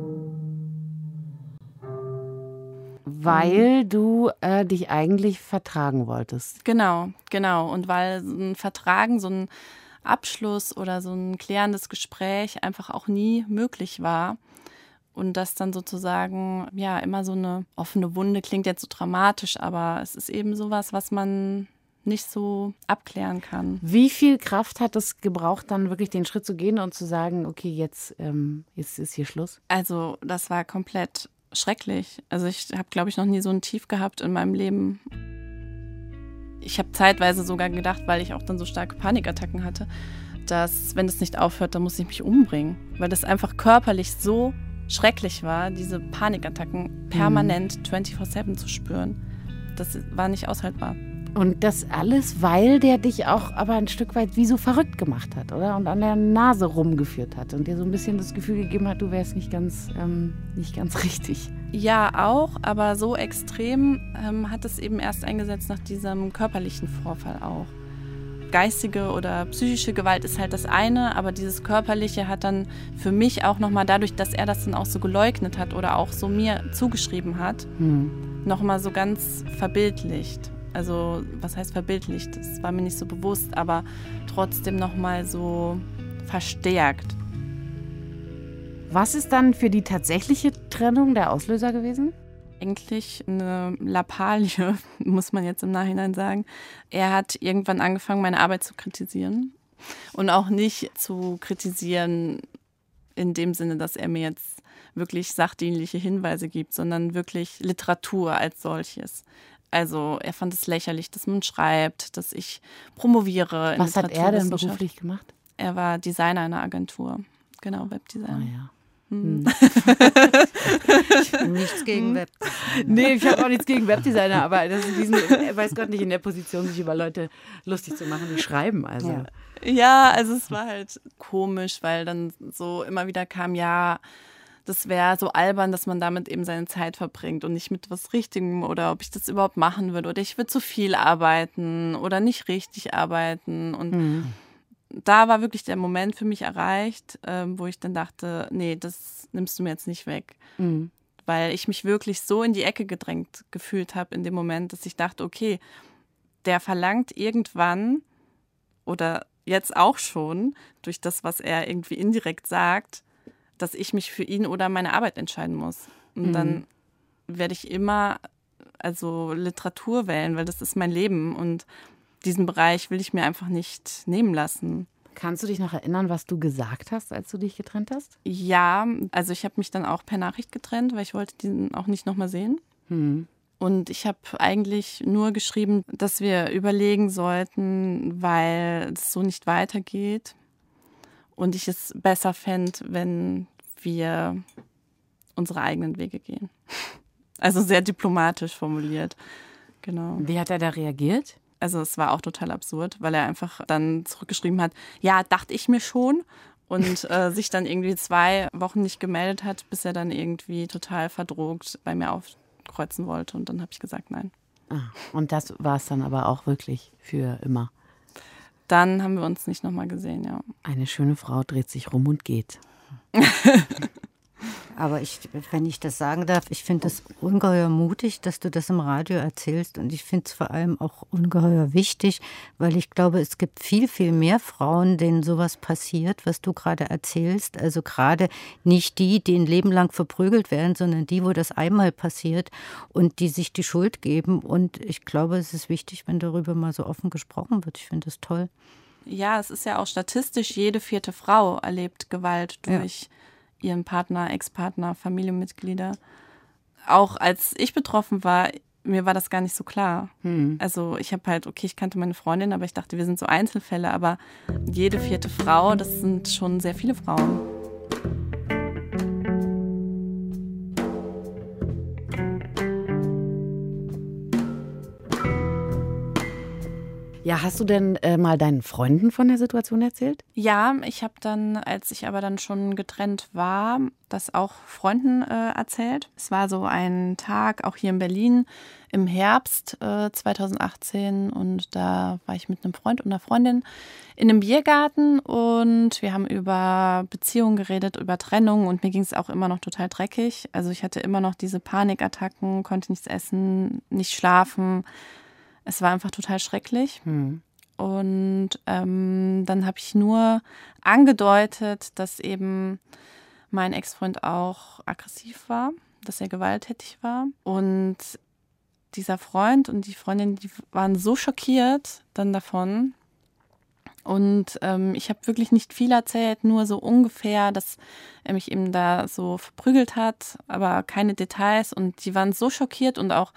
Weil du äh, dich eigentlich vertragen wolltest. Genau, genau. Und weil so ein Vertragen, so ein Abschluss oder so ein klärendes Gespräch einfach auch nie möglich war. Und das dann sozusagen, ja, immer so eine offene Wunde, klingt jetzt so dramatisch, aber es ist eben sowas, was man nicht so abklären kann. Wie viel Kraft hat es gebraucht, dann wirklich den Schritt zu gehen und zu sagen, okay, jetzt, ähm, jetzt ist hier Schluss? Also das war komplett schrecklich. Also ich habe, glaube ich, noch nie so ein Tief gehabt in meinem Leben. Ich habe zeitweise sogar gedacht, weil ich auch dann so starke Panikattacken hatte, dass, wenn es nicht aufhört, dann muss ich mich umbringen. Weil das einfach körperlich so schrecklich war, diese Panikattacken permanent vierundzwanzig sieben zu spüren. Das war nicht aushaltbar. Und das alles, weil der dich auch aber ein Stück weit wie so verrückt gemacht hat, oder? Und an der Nase rumgeführt hat und dir so ein bisschen das Gefühl gegeben hat, du wärst nicht ganz, ähm, nicht ganz richtig. Ja, auch, aber so extrem ähm, hat es eben erst eingesetzt nach diesem körperlichen Vorfall auch. Geistige oder psychische Gewalt ist halt das eine, aber dieses Körperliche hat dann für mich auch nochmal dadurch, dass er das dann auch so geleugnet hat oder auch so mir zugeschrieben hat, hm. nochmal so ganz verbildlicht. Also was heißt verbildlicht? Das war mir nicht so bewusst, aber trotzdem nochmal so verstärkt. Was ist dann für die tatsächliche Trennung der Auslöser gewesen? Eigentlich eine Lappalie, muss man jetzt im Nachhinein sagen. Er hat irgendwann angefangen, meine Arbeit zu kritisieren. Und auch nicht zu kritisieren in dem Sinne, dass er mir jetzt wirklich sachdienliche Hinweise gibt, sondern wirklich Literatur als solches. Also er fand es lächerlich, dass man schreibt, dass ich promoviere. Was hat er denn beruflich gemacht? Er war Designer einer Agentur. Genau, Webdesigner. Ah ja. Hm. Nichts gegen Webdesigner. Nee, ich habe auch nichts gegen Webdesigner, aber das ist diesen, weiß Gott, nicht in der Position, sich über Leute lustig zu machen, die schreiben. Also. Ja. ja, also es war halt komisch, weil dann so immer wieder kam, ja, das wäre so albern, dass man damit eben seine Zeit verbringt und nicht mit was Richtigem oder ob ich das überhaupt machen würde oder ich würde zu viel arbeiten oder nicht richtig arbeiten und mhm. Da war wirklich der Moment für mich erreicht, ähm, wo ich dann dachte, nee, das nimmst du mir jetzt nicht weg. Mhm. Weil ich mich wirklich so in die Ecke gedrängt gefühlt habe in dem Moment, dass ich dachte, okay, der verlangt irgendwann oder jetzt auch schon durch das, was er irgendwie indirekt sagt, dass ich mich für ihn oder meine Arbeit entscheiden muss. Und mhm. dann werde ich immer also Literatur wählen, weil das ist mein Leben und diesen Bereich will ich mir einfach nicht nehmen lassen. Kannst du dich noch erinnern, was du gesagt hast, als du dich getrennt hast? Ja, also ich habe mich dann auch per Nachricht getrennt, weil ich wollte diesen auch nicht nochmal sehen. Hm. Und ich habe eigentlich nur geschrieben, dass wir überlegen sollten, weil es so nicht weitergeht. Und ich es besser fände, wenn wir unsere eigenen Wege gehen. Also sehr diplomatisch formuliert. Genau. Wie hat er da reagiert? Also es war auch total absurd, weil er einfach dann zurückgeschrieben hat, ja, dachte ich mir schon und äh, sich dann irgendwie zwei Wochen nicht gemeldet hat, bis er dann irgendwie total verdrogt bei mir aufkreuzen wollte und dann habe ich gesagt, nein. Ah, und das war es dann aber auch wirklich für immer? Dann haben wir uns nicht nochmal gesehen, ja. Eine schöne Frau dreht sich rum und geht. Aber ich, wenn ich das sagen darf, ich finde es ungeheuer mutig, dass du das im Radio erzählst. Und ich finde es vor allem auch ungeheuer wichtig, weil ich glaube, es gibt viel, viel mehr Frauen, denen sowas passiert, was du gerade erzählst. Also gerade nicht die, die ein Leben lang verprügelt werden, sondern die, wo das einmal passiert und die sich die Schuld geben. Und ich glaube, es ist wichtig, wenn darüber mal so offen gesprochen wird. Ich finde das toll. Ja, es ist ja auch statistisch, jede vierte Frau erlebt Gewalt durch ja. ihren Partner, Ex-Partner, Familienmitglieder. Auch als ich betroffen war, mir war das gar nicht so klar. Hm. Also ich habe halt, okay, ich kannte meine Freundin, aber ich dachte, wir sind so Einzelfälle. Aber jede vierte Frau, das sind schon sehr viele Frauen. Ja, hast du denn äh, mal deinen Freunden von der Situation erzählt? Ja, ich habe dann, als ich aber dann schon getrennt war, das auch Freunden äh, erzählt. Es war so ein Tag, auch hier in Berlin, im Herbst äh, zweitausendachtzehn und da war ich mit einem Freund und einer Freundin in einem Biergarten und wir haben über Beziehungen geredet, über Trennung und mir ging es auch immer noch total dreckig. Also ich hatte immer noch diese Panikattacken, konnte nichts essen, nicht schlafen. Es war einfach total schrecklich. Hm. Und ähm, dann habe ich nur angedeutet, dass eben mein Ex-Freund auch aggressiv war, dass er gewalttätig war. Und dieser Freund und die Freundin, die waren so schockiert dann davon. Und ähm, ich habe wirklich nicht viel erzählt, nur so ungefähr, dass er mich eben da so verprügelt hat, aber keine Details. Und die waren so schockiert und auch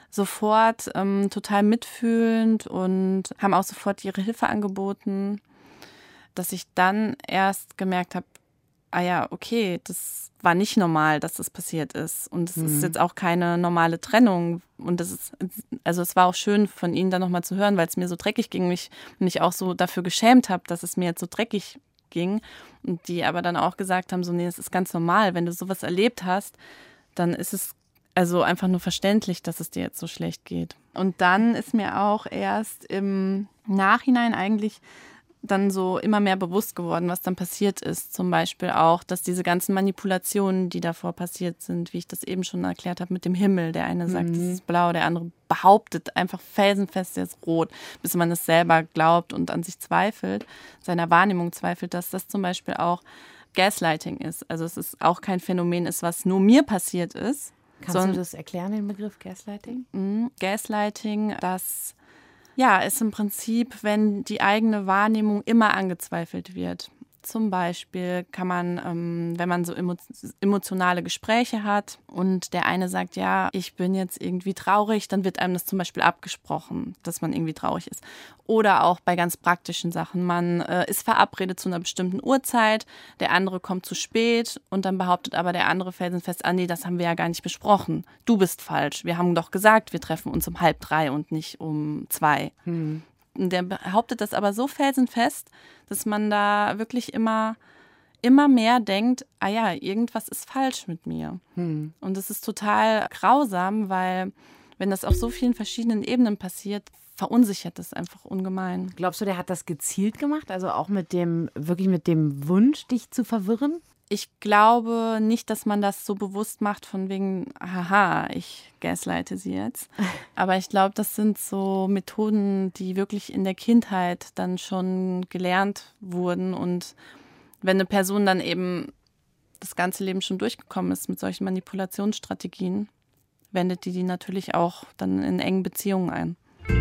sofort ähm, total mitfühlend und haben auch sofort ihre Hilfe angeboten, dass ich dann erst gemerkt habe, ah ja, okay, das war nicht normal, dass das passiert ist und es mhm. ist jetzt auch keine normale Trennung und das ist, also es war auch schön von Ihnen dann nochmal zu hören, weil es mir so dreckig ging und ich mich auch so dafür geschämt habe, dass es mir jetzt so dreckig ging und die aber dann auch gesagt haben, so nee, das ist ganz normal, wenn du sowas erlebt hast, dann ist es also einfach nur verständlich, dass es dir jetzt so schlecht geht. Und dann ist mir auch erst im Nachhinein eigentlich dann so immer mehr bewusst geworden, was dann passiert ist. Zum Beispiel auch, dass diese ganzen Manipulationen, die davor passiert sind, wie ich das eben schon erklärt habe mit dem Himmel. Der eine sagt, es mhm. ist blau, der andere behauptet einfach felsenfest, es ist rot, bis man es selber glaubt und an sich zweifelt, seiner Wahrnehmung zweifelt, dass das zum Beispiel auch Gaslighting ist. Also es ist auch kein Phänomen ist, was nur mir passiert ist. Kannst Sondern, du das erklären, den Begriff Gaslighting? Mh, Gaslighting, das ja, ist im Prinzip, wenn die eigene Wahrnehmung immer angezweifelt wird. Zum Beispiel kann man, ähm, wenn man so emo- emotionale Gespräche hat und der eine sagt, ja, ich bin jetzt irgendwie traurig, dann wird einem das zum Beispiel abgesprochen, dass man irgendwie traurig ist. Oder auch bei ganz praktischen Sachen. Man äh, ist verabredet zu einer bestimmten Uhrzeit, der andere kommt zu spät und dann behauptet aber der andere felsenfest, ah nee, das haben wir ja gar nicht besprochen. Du bist falsch. Wir haben doch gesagt, wir treffen uns um halb drei und nicht um zwei. Hm. Der behauptet das aber so felsenfest, dass man da wirklich immer, immer mehr denkt, ah ja, irgendwas ist falsch mit mir. Hm. Und das ist total grausam, weil wenn das auf so vielen verschiedenen Ebenen passiert, verunsichert das einfach ungemein. Glaubst du, der hat das gezielt gemacht? Also auch mit dem, wirklich mit dem Wunsch, dich zu verwirren? Ich glaube nicht, dass man das so bewusst macht von wegen, haha, ich gaslighte sie jetzt. Aber ich glaube, das sind so Methoden, die wirklich in der Kindheit dann schon gelernt wurden. Und wenn eine Person dann eben das ganze Leben schon durchgekommen ist mit solchen Manipulationsstrategien, wendet die die natürlich auch dann in engen Beziehungen ein.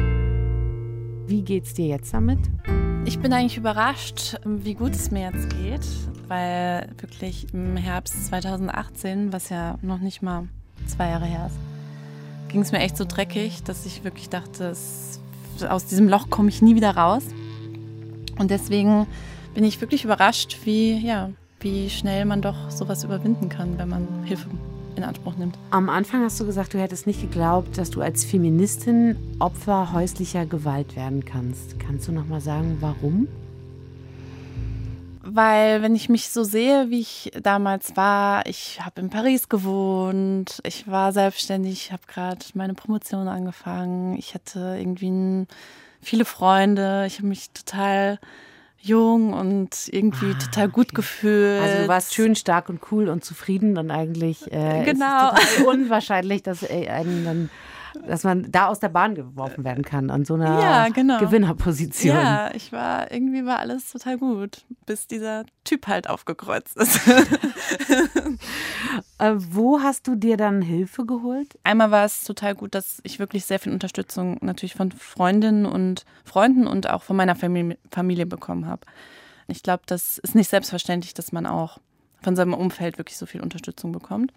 Wie geht's dir jetzt damit? Ich bin eigentlich überrascht, wie gut es mir jetzt geht, weil wirklich im Herbst zweitausendachtzehn, was ja noch nicht mal zwei Jahre her ist, ging es mir echt so dreckig, dass ich wirklich dachte, es, aus diesem Loch komme ich nie wieder raus. Und deswegen bin ich wirklich überrascht, wie, ja, wie schnell man doch sowas überwinden kann, wenn man Hilfe in Anspruch nimmt. Am Anfang hast du gesagt, du hättest nicht geglaubt, dass du als Feministin Opfer häuslicher Gewalt werden kannst. Kannst du noch mal sagen, warum? Weil wenn ich mich so sehe, wie ich damals war, ich habe in Paris gewohnt, ich war selbstständig, habe gerade meine Promotion angefangen, ich hatte irgendwie ein, viele Freunde, ich habe mich total jung und irgendwie ah, total gut okay. gefühlt. Also du warst schön stark und cool und zufrieden und eigentlich äh, genau. ist es total unwahrscheinlich, dass äh, einen dann dass man da aus der Bahn geworfen werden kann, an so einer ja, genau. Gewinnerposition. Ja, ich war, irgendwie war alles total gut, bis dieser Typ halt aufgekreuzt ist. äh, wo hast du dir dann Hilfe geholt? Einmal war es total gut, dass ich wirklich sehr viel Unterstützung natürlich von Freundinnen und Freunden und auch von meiner Familie, Familie bekommen habe. Ich glaube, das ist nicht selbstverständlich, dass man auch von seinem Umfeld wirklich so viel Unterstützung bekommt.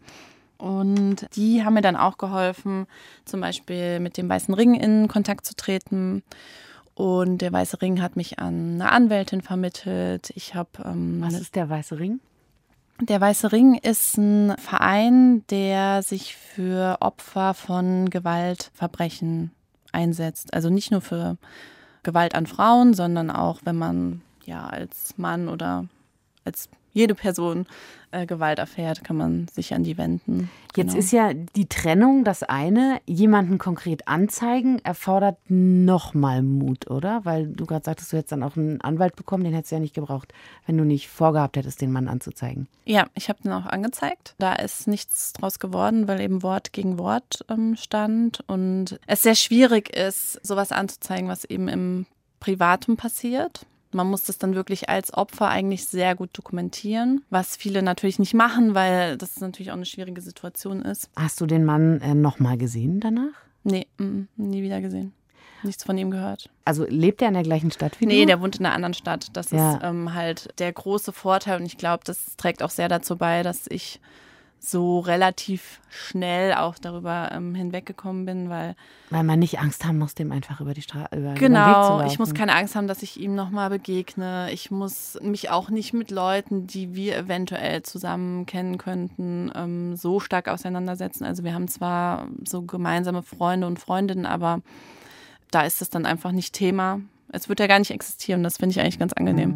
Und die haben mir dann auch geholfen, zum Beispiel mit dem Weißen Ring in Kontakt zu treten. Und der Weiße Ring hat mich an eine Anwältin vermittelt. Ich habe ähm, Was ist der Weiße Ring? Der Weiße Ring ist ein Verein, der sich für Opfer von Gewaltverbrechen einsetzt. Also nicht nur für Gewalt an Frauen, sondern auch, wenn man ja als Mann oder als jede Person äh, Gewalt erfährt, kann man sich an die wenden. Jetzt genau. ist ja die Trennung das eine, jemanden konkret anzeigen, erfordert nochmal Mut, oder? Weil du gerade sagtest, du hättest dann auch einen Anwalt bekommen, den hättest du ja nicht gebraucht, wenn du nicht vorgehabt hättest, den Mann anzuzeigen. Ja, ich habe den auch angezeigt. Da ist nichts draus geworden, weil eben Wort gegen Wort ähm, stand und es sehr schwierig ist, sowas anzuzeigen, was eben im Privatum passiert. Man muss das dann wirklich als Opfer eigentlich sehr gut dokumentieren, was viele natürlich nicht machen, weil das natürlich auch eine schwierige Situation ist. Hast du den Mann äh, nochmal gesehen danach? Nee, m- nie wieder gesehen. Nichts von ihm gehört. Also lebt er in der gleichen Stadt wie du? Nee, der wohnt in einer anderen Stadt. Das ja. ist ähm, halt der große Vorteil und ich glaube, das trägt auch sehr dazu bei, dass ich so relativ schnell auch darüber ähm, hinweggekommen bin, weil weil man nicht Angst haben muss, dem einfach über die Straße über, genau, über den Weg zu laufen. Ich muss keine Angst haben, dass ich ihm nochmal begegne. Ich muss mich auch nicht mit Leuten, die wir eventuell zusammen kennen könnten, ähm, so stark auseinandersetzen. Also wir haben zwar so gemeinsame Freunde und Freundinnen, aber da ist es dann einfach nicht Thema. Es wird ja gar nicht existieren. Das finde ich eigentlich ganz angenehm.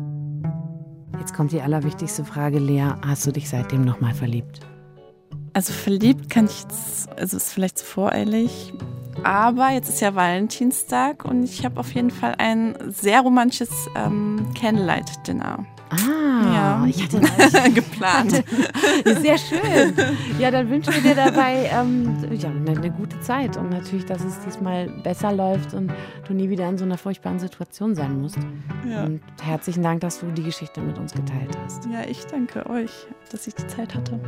Jetzt kommt die allerwichtigste Frage, Lea. Hast du dich seitdem nochmal verliebt? Also verliebt kann ich jetzt, also ist vielleicht zu voreilig, aber jetzt ist ja Valentinstag und ich habe auf jeden Fall ein sehr romantisches ähm, Candlelight-Dinner. Ah, ja. ich hatte mal geplant. Sehr schön. Ja, dann wünschen wir dir dabei ähm, ja, eine, eine gute Zeit und natürlich, dass es diesmal besser läuft und du nie wieder in so einer furchtbaren Situation sein musst. Ja. Und herzlichen Dank, dass du die Geschichte mit uns geteilt hast. Ja, ich danke euch, dass ich die Zeit hatte.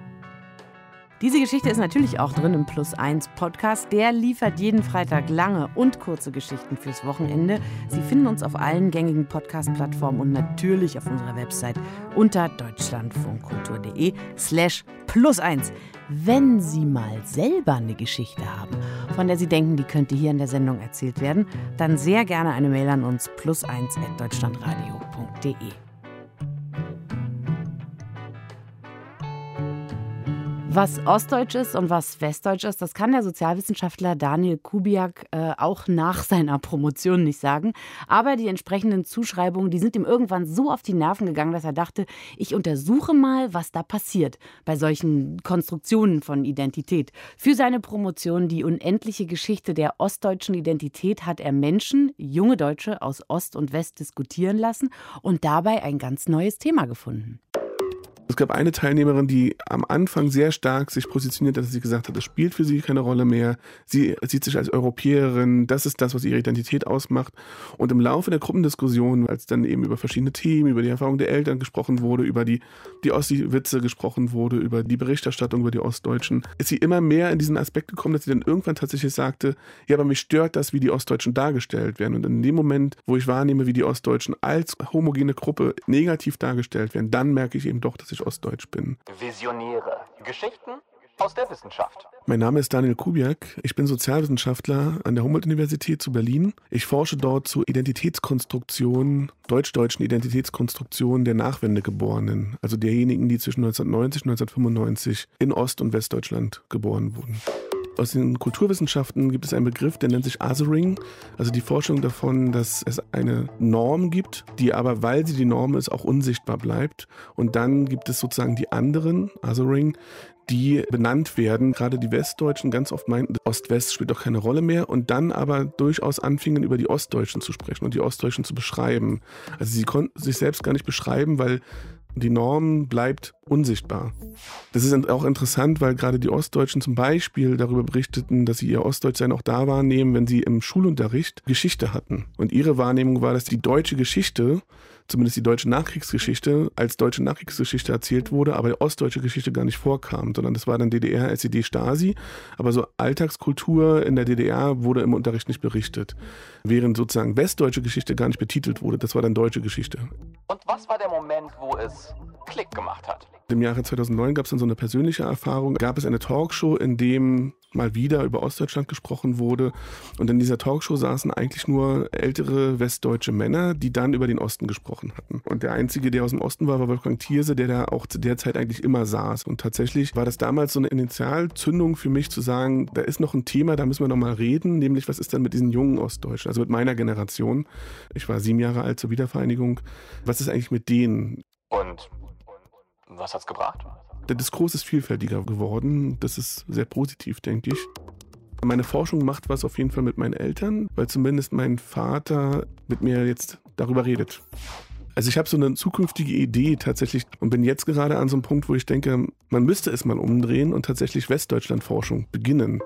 Diese Geschichte ist natürlich auch drin im Plus eins Podcast. Der liefert jeden Freitag lange und kurze Geschichten fürs Wochenende. Sie finden uns auf allen gängigen Podcast-Plattformen und natürlich auf unserer Website unter deutschlandfunkkultur.de slash plus eins. Wenn Sie mal selber eine Geschichte haben, von der Sie denken, die könnte hier in der Sendung erzählt werden, dann sehr gerne eine Mail an uns plus eins at deutschlandradio punkt de. Was Ostdeutsch ist und was Westdeutsch ist, das kann der Sozialwissenschaftler Daniel Kubiak äh, auch nach seiner Promotion nicht sagen. Aber die entsprechenden Zuschreibungen, die sind ihm irgendwann so auf die Nerven gegangen, dass er dachte, ich untersuche mal, was da passiert bei solchen Konstruktionen von Identität. Für seine Promotion Die unendliche Geschichte der ostdeutschen Identität hat er Menschen, junge Deutsche aus Ost und West diskutieren lassen und dabei ein ganz neues Thema gefunden. Es gab eine Teilnehmerin, die am Anfang sehr stark sich positioniert hat, dass sie gesagt hat, das spielt für sie keine Rolle mehr. Sie sieht sich als Europäerin, das ist das, was ihre Identität ausmacht. Und im Laufe der Gruppendiskussion, als dann eben über verschiedene Themen, über die Erfahrung der Eltern gesprochen wurde, über die, die Ossi-Witze gesprochen wurde, über die Berichterstattung über die Ostdeutschen, ist sie immer mehr in diesen Aspekt gekommen, dass sie dann irgendwann tatsächlich sagte, ja, aber mich stört das, wie die Ostdeutschen dargestellt werden. Und in dem Moment, wo ich wahrnehme, wie die Ostdeutschen als homogene Gruppe negativ dargestellt werden, dann merke ich eben doch, dass ich Ostdeutsch bin. Visionäre. Geschichten aus der Wissenschaft. Mein Name ist Daniel Kubiak. Ich bin Sozialwissenschaftler an der Humboldt-Universität zu Berlin. Ich forsche dort zur Identitätskonstruktion, deutsch-deutschen Identitätskonstruktion der Nachwendegeborenen, also derjenigen, die zwischen neunzehnhundertneunzig und neunzehnhundertfünfundneunzig in Ost- und Westdeutschland geboren wurden. Aus den Kulturwissenschaften gibt es einen Begriff, der nennt sich Othering, also die Forschung davon, dass es eine Norm gibt, die aber, weil sie die Norm ist, auch unsichtbar bleibt. Und dann gibt es sozusagen die anderen, Othering, die benannt werden. Gerade die Westdeutschen ganz oft meinten, Ost-West spielt doch keine Rolle mehr und dann aber durchaus anfingen, über die Ostdeutschen zu sprechen und die Ostdeutschen zu beschreiben. Also sie konnten sich selbst gar nicht beschreiben, weil die Norm bleibt unsichtbar. Das ist auch interessant, weil gerade die Ostdeutschen zum Beispiel darüber berichteten, dass sie ihr Ostdeutschsein auch da wahrnehmen, wenn sie im Schulunterricht Geschichte hatten. Und ihre Wahrnehmung war, dass die deutsche Geschichte, zumindest die deutsche Nachkriegsgeschichte, als deutsche Nachkriegsgeschichte erzählt wurde, aber die ostdeutsche Geschichte gar nicht vorkam, sondern das war dann D D R, S E D, Stasi. Aber so Alltagskultur in der D D R wurde im Unterricht nicht berichtet. Während sozusagen westdeutsche Geschichte gar nicht betitelt wurde, das war dann deutsche Geschichte. Und was war der Moment, wo es Klick gemacht hat? Im Jahre zweitausendneun gab es dann so eine persönliche Erfahrung. Gab es eine Talkshow, in dem mal wieder über Ostdeutschland gesprochen wurde. Und in dieser Talkshow saßen eigentlich nur ältere westdeutsche Männer, die dann über den Osten gesprochen hatten. Und der Einzige, der aus dem Osten war, war Wolfgang Thierse, der da auch zu der Zeit eigentlich immer saß. Und tatsächlich war das damals so eine Initialzündung für mich zu sagen, da ist noch ein Thema, da müssen wir noch mal reden, nämlich was ist dann mit diesen jungen Ostdeutschen, also mit meiner Generation. Ich war sieben Jahre alt zur Wiedervereinigung. Was ist eigentlich mit denen? Und was hat's gebracht? Der Diskurs ist vielfältiger geworden. Das ist sehr positiv, denke ich. Meine Forschung macht was auf jeden Fall mit meinen Eltern, weil zumindest mein Vater mit mir jetzt darüber redet. Also ich habe so eine zukünftige Idee tatsächlich und bin jetzt gerade an so einem Punkt, wo ich denke, man müsste es mal umdrehen und tatsächlich Westdeutschland-Forschung beginnen.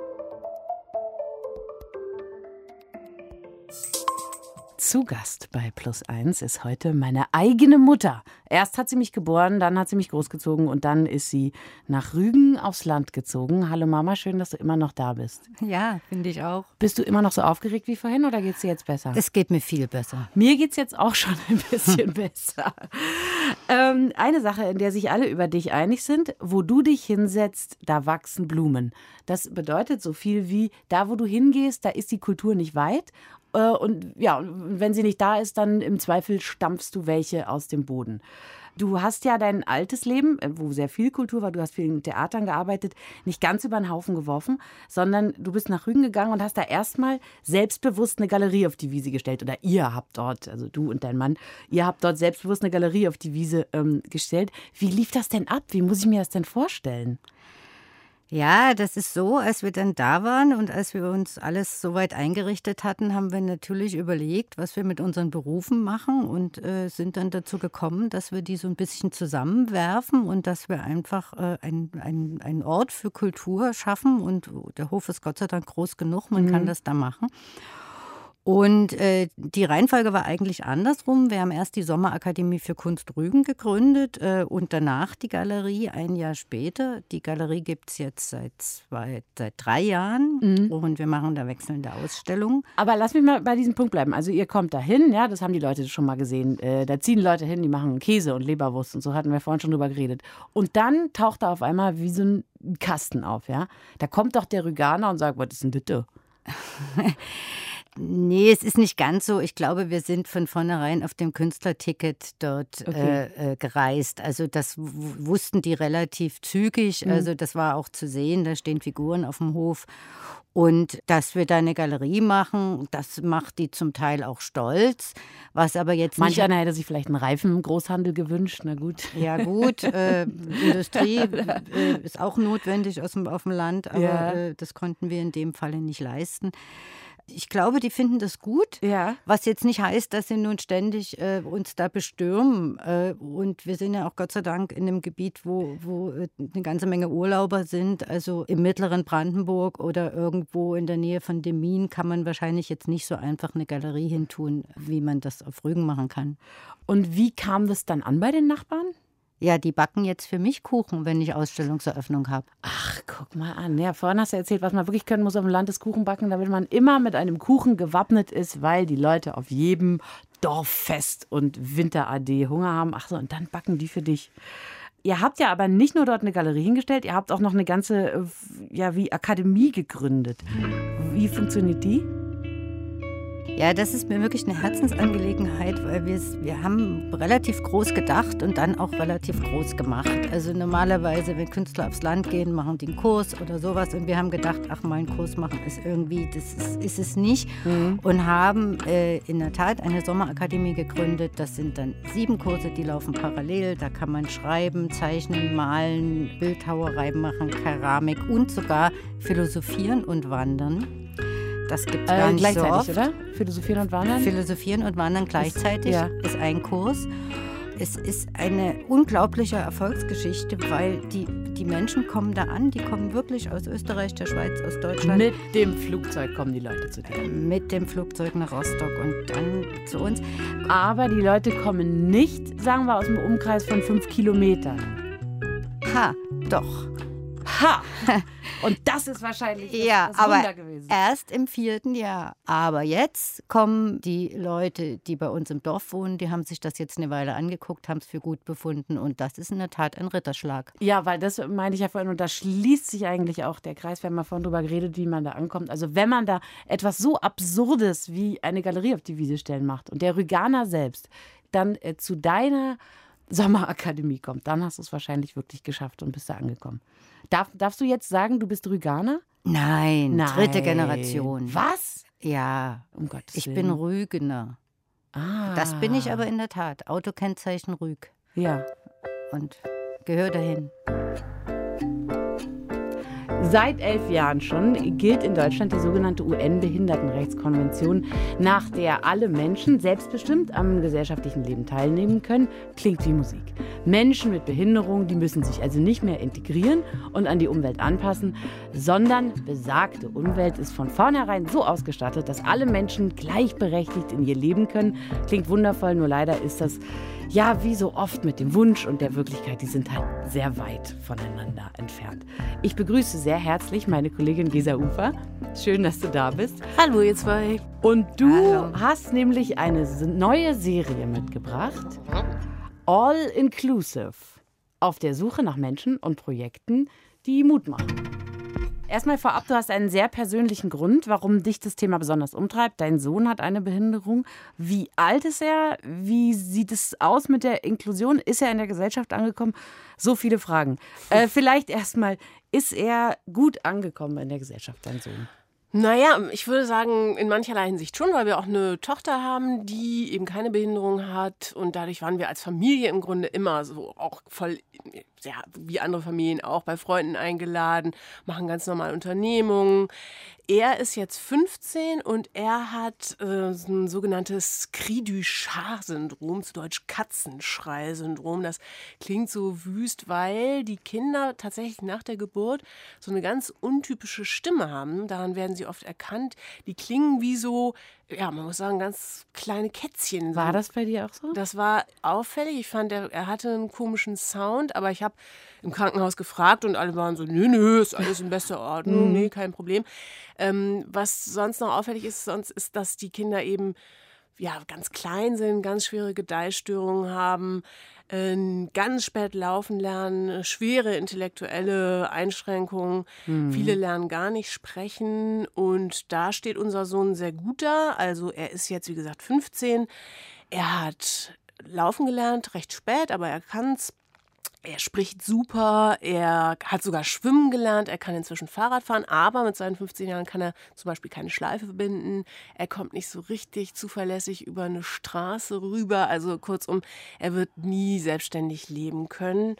Zu Gast bei Plus eins ist heute meine eigene Mutter. Erst hat sie mich geboren, dann hat sie mich großgezogen und dann ist sie nach Rügen aufs Land gezogen. Hallo Mama, schön, dass du immer noch da bist. Ja, finde ich auch. Bist du immer noch so aufgeregt wie vorhin oder geht es dir jetzt besser? Es geht mir viel besser. Mir geht es jetzt auch schon ein bisschen besser. Ähm, eine Sache, in der sich alle über dich einig sind, wo du dich hinsetzt, da wachsen Blumen. Das bedeutet so viel wie, da wo du hingehst, da ist die Kultur nicht weit. Und ja, wenn sie nicht da ist, dann im Zweifel stampfst du welche aus dem Boden. Du hast ja dein altes Leben, wo sehr viel Kultur war, du hast viel in Theatern gearbeitet, nicht ganz über den Haufen geworfen, sondern du bist nach Rügen gegangen und hast da erstmal selbstbewusst eine Galerie auf die Wiese gestellt. Oder ihr habt dort, also du und dein Mann, ihr habt dort selbstbewusst eine Galerie auf die Wiese ähm, gestellt. Wie lief das denn ab? Wie muss ich mir das denn vorstellen? Ja, das ist so, als wir dann da waren und als wir uns alles soweit eingerichtet hatten, haben wir natürlich überlegt, was wir mit unseren Berufen machen und äh, sind dann dazu gekommen, dass wir die so ein bisschen zusammenwerfen und dass wir einfach äh, ein, ein, einen Ort für Kultur schaffen und der Hof ist Gott sei Dank groß genug, man mhm. kann das da machen. Und äh, die Reihenfolge war eigentlich andersrum. Wir haben erst die Sommerakademie für Kunst Rügen gegründet äh, und danach die Galerie ein Jahr später. Die Galerie gibt es jetzt seit, zwei, seit drei Jahren mhm. und wir machen da wechselnde Ausstellungen. Aber lass mich mal bei diesem Punkt bleiben. Also ihr kommt da hin, ja, das haben die Leute schon mal gesehen. Äh, da ziehen Leute hin, die machen Käse und Leberwurst und so hatten wir vorhin schon drüber geredet. Und dann taucht da auf einmal wie so ein Kasten auf, ja. Da kommt doch der Rüganer und sagt, was ist denn das? Nee, es ist nicht ganz so. Ich glaube, wir sind von vornherein auf dem Künstlerticket dort okay. äh, äh, gereist. Also das w- wussten die relativ zügig. Mhm. Also das war auch zu sehen, da stehen Figuren auf dem Hof. Und dass wir da eine Galerie machen, das macht die zum Teil auch stolz. Was aber jetzt Manch nicht... einer hätte sich vielleicht einen Reifengroßhandel gewünscht, na gut. Ja gut, äh, Industrie äh, ist auch notwendig aus dem, auf dem Land, aber ja. äh, das konnten wir in dem Falle nicht leisten. Ich glaube, die finden das gut, ja. was jetzt nicht heißt, dass sie nun ständig äh, uns da bestürmen. Äh, und wir sind ja auch Gott sei Dank in einem Gebiet, wo, wo äh, eine ganze Menge Urlauber sind. Also im mittleren Brandenburg oder irgendwo in der Nähe von Demmin kann man wahrscheinlich jetzt nicht so einfach eine Galerie hintun, wie man das auf Rügen machen kann. Und wie kam das dann an bei den Nachbarn? Ja, die backen jetzt für mich Kuchen, wenn ich Ausstellungseröffnung habe. Ach, guck mal an. Ja, vorhin hast du erzählt, was man wirklich können muss auf dem Land ist Kuchen backen, damit man immer mit einem Kuchen gewappnet ist, weil die Leute auf jedem Dorffest und Winter-A D Hunger haben. Ach so, und dann backen die für dich. Ihr habt ja aber nicht nur dort eine Galerie hingestellt, ihr habt auch noch eine ganze, ja, wie Akademie gegründet. Wie funktioniert die? Ja, das ist mir wirklich eine Herzensangelegenheit, weil wir wir haben relativ groß gedacht und dann auch relativ groß gemacht. Also normalerweise, wenn Künstler aufs Land gehen, machen die einen Kurs oder sowas und wir haben gedacht, ach, mal einen Kurs machen ist irgendwie, das ist, ist es nicht. Mhm. Und haben äh, in der Tat eine Sommerakademie gegründet. Das sind dann sieben Kurse, die laufen parallel. Da kann man schreiben, zeichnen, malen, Bildhauerei machen, Keramik und sogar philosophieren und wandern. Das gibt es gar äh, nicht gleichzeitig, so oft. Oder? Philosophieren und Wandern? Philosophieren und Wandern gleichzeitig ist, ja. ist ein Kurs. Es ist eine unglaubliche Erfolgsgeschichte, weil die, die Menschen kommen da an, die kommen wirklich aus Österreich, der Schweiz, aus Deutschland. Mit dem Flugzeug kommen die Leute zu dir. Mit dem Flugzeug nach Rostock und dann zu uns. Aber die Leute kommen nicht, sagen wir, aus dem Umkreis von fünf Kilometern. Ha, doch. Ha! Und das ist wahrscheinlich das, ja, das aber Wunder gewesen. Erst im vierten Jahr. Aber jetzt kommen die Leute, die bei uns im Dorf wohnen, die haben sich das jetzt eine Weile angeguckt, haben es für gut befunden. Und das ist in der Tat ein Ritterschlag. Ja, weil das meine ich ja vorhin. Und da schließt sich eigentlich auch der Kreis. Wir haben mal vorhin drüber geredet, wie man da ankommt. Also wenn man da etwas so Absurdes wie eine Galerie auf die Wiese stellen macht und der Rüganer selbst dann äh, zu deiner Sommerakademie kommt, dann hast du es wahrscheinlich wirklich geschafft und bist da angekommen. Darf, darfst du jetzt sagen, du bist Rüganer? Nein, Nein. dritte Generation. Was? Ja, um Gottes ich Willen. bin Rügener. Ah. Das bin ich aber in der Tat. Autokennzeichen Rüg. Ja. Und gehöre dahin. Seit elf Jahren schon gilt in Deutschland die sogenannte U N-Behindertenrechtskonvention, nach der alle Menschen selbstbestimmt am gesellschaftlichen Leben teilnehmen können. Klingt wie Musik. Menschen mit Behinderung, die müssen sich also nicht mehr integrieren und an die Umwelt anpassen, sondern besagte Umwelt ist von vornherein so ausgestattet, dass alle Menschen gleichberechtigt in ihr leben können. Klingt wundervoll, nur leider ist das ja, wie so oft mit dem Wunsch und der Wirklichkeit, die sind halt sehr weit voneinander entfernt. Ich begrüße sehr herzlich meine Kollegin Gesa Ufer. Schön, dass du da bist. Hallo, ihr zwei. Und du Hallo. hast nämlich eine neue Serie mitgebracht. All Inclusive. Auf der Suche nach Menschen und Projekten, die Mut machen. Erstmal vorab, du hast einen sehr persönlichen Grund, warum dich das Thema besonders umtreibt. Dein Sohn hat eine Behinderung. Wie alt ist er? Wie sieht es aus mit der Inklusion? Ist er in der Gesellschaft angekommen? So viele Fragen. Äh, vielleicht erstmal, ist er gut angekommen in der Gesellschaft, dein Sohn? Naja, ich würde sagen, in mancherlei Hinsicht schon, weil wir auch eine Tochter haben, die eben keine Behinderung hat. Und dadurch waren wir als Familie im Grunde immer so auch voll, ja, wie andere Familien auch, bei Freunden eingeladen, machen ganz normal Unternehmungen. Er ist jetzt fünfzehn und er hat äh, ein sogenanntes Cri du Chat-Syndrom, zu Deutsch Katzenschrei-Syndrom. Das klingt so wüst, weil die Kinder tatsächlich nach der Geburt so eine ganz untypische Stimme haben. Daran werden sie oft erkannt. Die klingen wie so, ja, man muss sagen, ganz kleine Kätzchen. War das bei dir auch so? Das war auffällig. Ich fand, er, er hatte einen komischen Sound, aber ich habe im Krankenhaus gefragt und alle waren so, nö, nö, ist alles in bester Ordnung, nee, kein Problem. Ähm, was sonst noch auffällig ist, sonst ist, dass die Kinder eben ja, ganz klein sind, ganz schwere Gedeihstörungen haben, äh, ganz spät laufen lernen, schwere intellektuelle Einschränkungen. Mhm. Viele lernen gar nicht sprechen und da steht unser Sohn sehr gut da. Also er ist jetzt, wie gesagt, fünfzehn. Er hat laufen gelernt, recht spät, aber er kann es. Er spricht super, er hat sogar schwimmen gelernt, er kann inzwischen Fahrrad fahren, aber mit seinen fünfzehn Jahren kann er zum Beispiel keine Schleife verbinden. Er kommt nicht so richtig zuverlässig über eine Straße rüber. Also kurzum, er wird nie selbstständig leben können.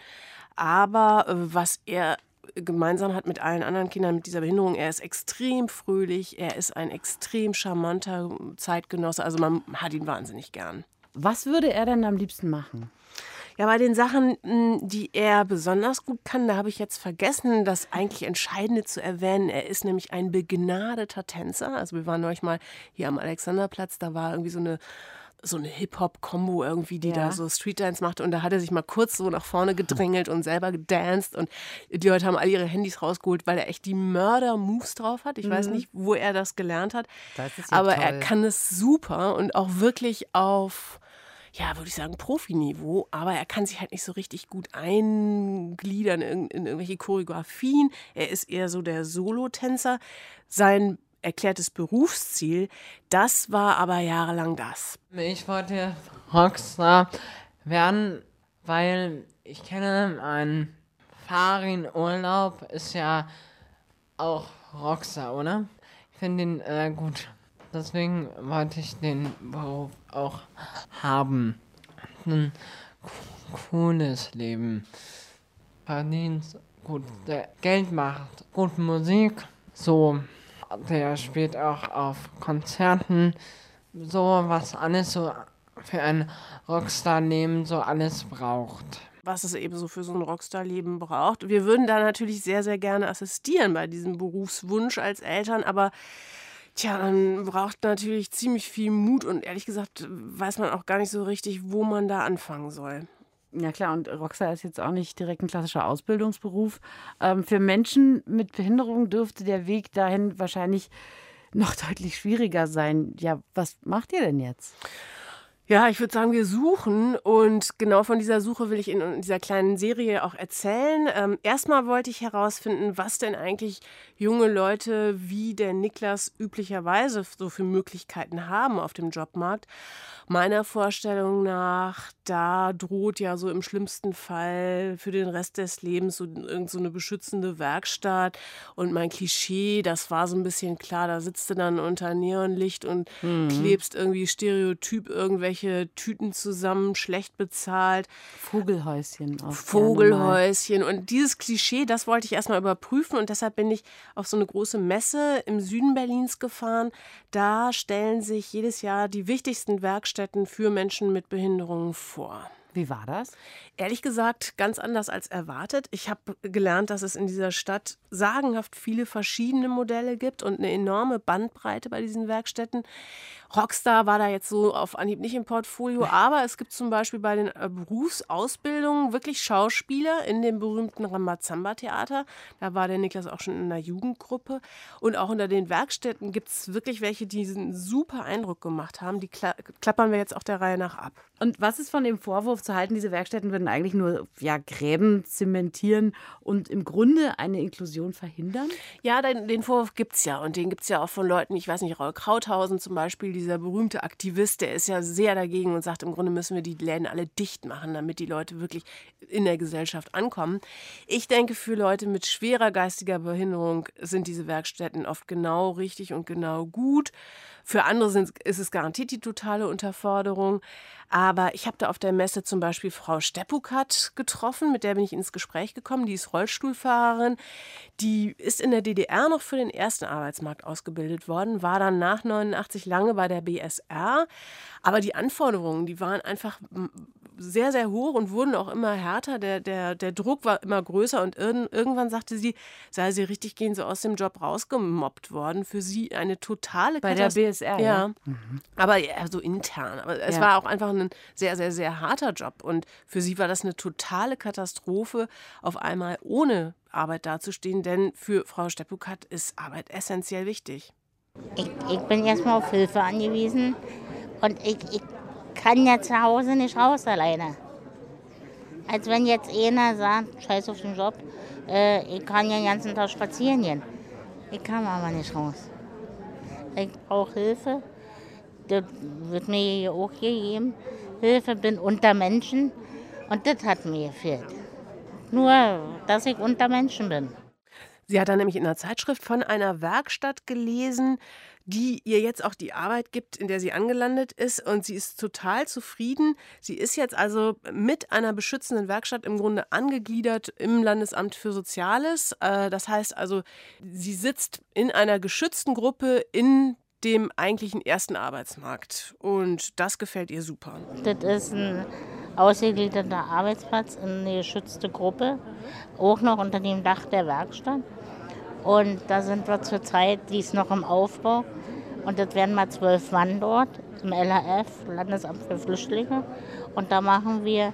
Aber äh, was er gemeinsam hat mit allen anderen Kindern mit dieser Behinderung, er ist extrem fröhlich, er ist ein extrem charmanter Zeitgenosse. Also man hat ihn wahnsinnig gern. Was würde er denn am liebsten machen? Ja, bei den Sachen, die er besonders gut kann, da habe ich jetzt vergessen, das eigentlich Entscheidende zu erwähnen. Er ist nämlich ein begnadeter Tänzer. Also wir waren neulich mal hier am Alexanderplatz, da war irgendwie so eine so eine Hip-Hop-Kombo irgendwie, die ja. da so Street-Dance machte. Und da hat er sich mal kurz so nach vorne gedrängelt und selber gedanced. Und die Leute haben alle ihre Handys rausgeholt, weil er echt die Mörder-Moves drauf hat. Ich mhm. weiß nicht, wo er das gelernt hat. Das ist ja aber toll. Er kann es super und auch wirklich auf, ja, würde ich sagen, Profiniveau. Aber er kann sich halt nicht so richtig gut eingliedern in, in irgendwelche Choreografien. Er ist eher so der Solotänzer. Sein erklärtes Berufsziel. Das war aber jahrelang das. Ich wollte Rockstar werden, weil ich kenne einen Farin Urlaub, ist ja auch Rockstar, oder? Ich finde ihn äh, gut. Deswegen wollte ich den Beruf auch haben. Ein cooles Leben. Verdient gut Geld, macht gute Musik. So, der spielt auch auf Konzerten. So, was alles so für ein Rockstar-Leben so alles braucht. Was es eben so für so ein Rockstar-Leben braucht. Wir würden da natürlich sehr, sehr gerne assistieren bei diesem Berufswunsch als Eltern, aber tja, man braucht natürlich ziemlich viel Mut und ehrlich gesagt weiß man auch gar nicht so richtig, wo man da anfangen soll. Ja klar, und Rockstar ist jetzt auch nicht direkt ein klassischer Ausbildungsberuf. Ähm, für Menschen mit Behinderung dürfte der Weg dahin wahrscheinlich noch deutlich schwieriger sein. Ja, was macht ihr denn jetzt? Ja, ich würde sagen, wir suchen und genau von dieser Suche will ich in dieser kleinen Serie auch erzählen. Ähm, erstmal wollte ich herausfinden, was denn eigentlich junge Leute wie der Niklas üblicherweise so für Möglichkeiten haben auf dem Jobmarkt. Meiner Vorstellung nach, da droht ja so im schlimmsten Fall für den Rest des Lebens so irgend so eine beschützende Werkstatt. Und mein Klischee, das war so ein bisschen klar, da sitzt du dann unter Neonlicht und mhm. klebst irgendwie stereotyp irgendwelche Tüten zusammen, schlecht bezahlt. Vogelhäuschen. Auch Vogelhäuschen. Und dieses Klischee, das wollte ich erstmal überprüfen und deshalb bin ich auf so eine große Messe im Süden Berlins gefahren. Da stellen sich jedes Jahr die wichtigsten Werkstätten für Menschen mit Behinderungen vor. Wie war das? Ehrlich gesagt, ganz anders als erwartet. Ich habe gelernt, dass es in dieser Stadt sagenhaft viele verschiedene Modelle gibt und eine enorme Bandbreite bei diesen Werkstätten. Rockstar war da jetzt so auf Anhieb nicht im Portfolio, aber es gibt zum Beispiel bei den Berufsausbildungen wirklich Schauspieler in dem berühmten Rambazamba-Theater. Da war der Niklas auch schon in einer Jugendgruppe. Und auch unter den Werkstätten gibt es wirklich welche, die diesen super Eindruck gemacht haben. Die kla- klappern wir jetzt auch der Reihe nach ab. Und was ist von dem Vorwurf zu halten, diese Werkstätten würden eigentlich nur ja, Gräben zementieren und im Grunde eine Inklusion verhindern? Ja, den, den Vorwurf gibt es ja. Und den gibt es ja auch von Leuten, ich weiß nicht, Raul Krauthausen zum Beispiel, dieser berühmte Aktivist, der ist ja sehr dagegen und sagt, im Grunde müssen wir die Läden alle dicht machen, damit die Leute wirklich in der Gesellschaft ankommen. Ich denke, für Leute mit schwerer geistiger Behinderung sind diese Werkstätten oft genau richtig und genau gut. Für andere sind, ist es garantiert die totale Unterforderung. Aber ich habe da auf der Messe zum Beispiel Frau Steppukat getroffen, mit der bin ich ins Gespräch gekommen. Die ist Rollstuhlfahrerin, die ist in der D D R noch für den ersten Arbeitsmarkt ausgebildet worden, war dann nach neunundachtzig lange bei der B S R. Aber die Anforderungen, die waren einfach sehr, sehr hoch und wurden auch immer härter. Der, der, der Druck war immer größer und ir- irgendwann sagte sie, sei sie richtig gehend so aus dem Job rausgemobbt worden. Für sie eine totale Bei der B S R, ja. ja. Mhm. Aber ja, so intern. Aber es ja. war auch einfach ein sehr, sehr, sehr harter Job. Und für sie war das eine totale Katastrophe, auf einmal ohne Arbeit dazustehen. Denn für Frau Steppukat ist Arbeit essentiell wichtig. Ich, ich bin erstmal auf Hilfe angewiesen und ich, ich kann ja zu Hause nicht raus alleine. Als wenn jetzt einer sagt, scheiß auf den Job, äh, ich kann ja den ganzen Tag spazieren gehen. Ich kann aber nicht raus. Ich brauche Hilfe, das wird mir hier auch gegeben. Hilfe, bin unter Menschen und das hat mir gefehlt. Nur, dass ich unter Menschen bin. Sie hat dann nämlich in einer Zeitschrift von einer Werkstatt gelesen, die ihr jetzt auch die Arbeit gibt, in der sie angelandet ist. Und sie ist total zufrieden. Sie ist jetzt also mit einer beschützenden Werkstatt im Grunde angegliedert im Landesamt für Soziales. Das heißt also, sie sitzt in einer geschützten Gruppe in dem eigentlichen ersten Arbeitsmarkt. Und das gefällt ihr super. Das ist ein ausgegliederter Arbeitsplatz, eine geschützte Gruppe, auch noch unter dem Dach der Werkstatt. Und da sind wir zurzeit, die ist noch im Aufbau. Und das werden mal zwölf Mann dort im L H F, Landesamt für Flüchtlinge. Und da machen wir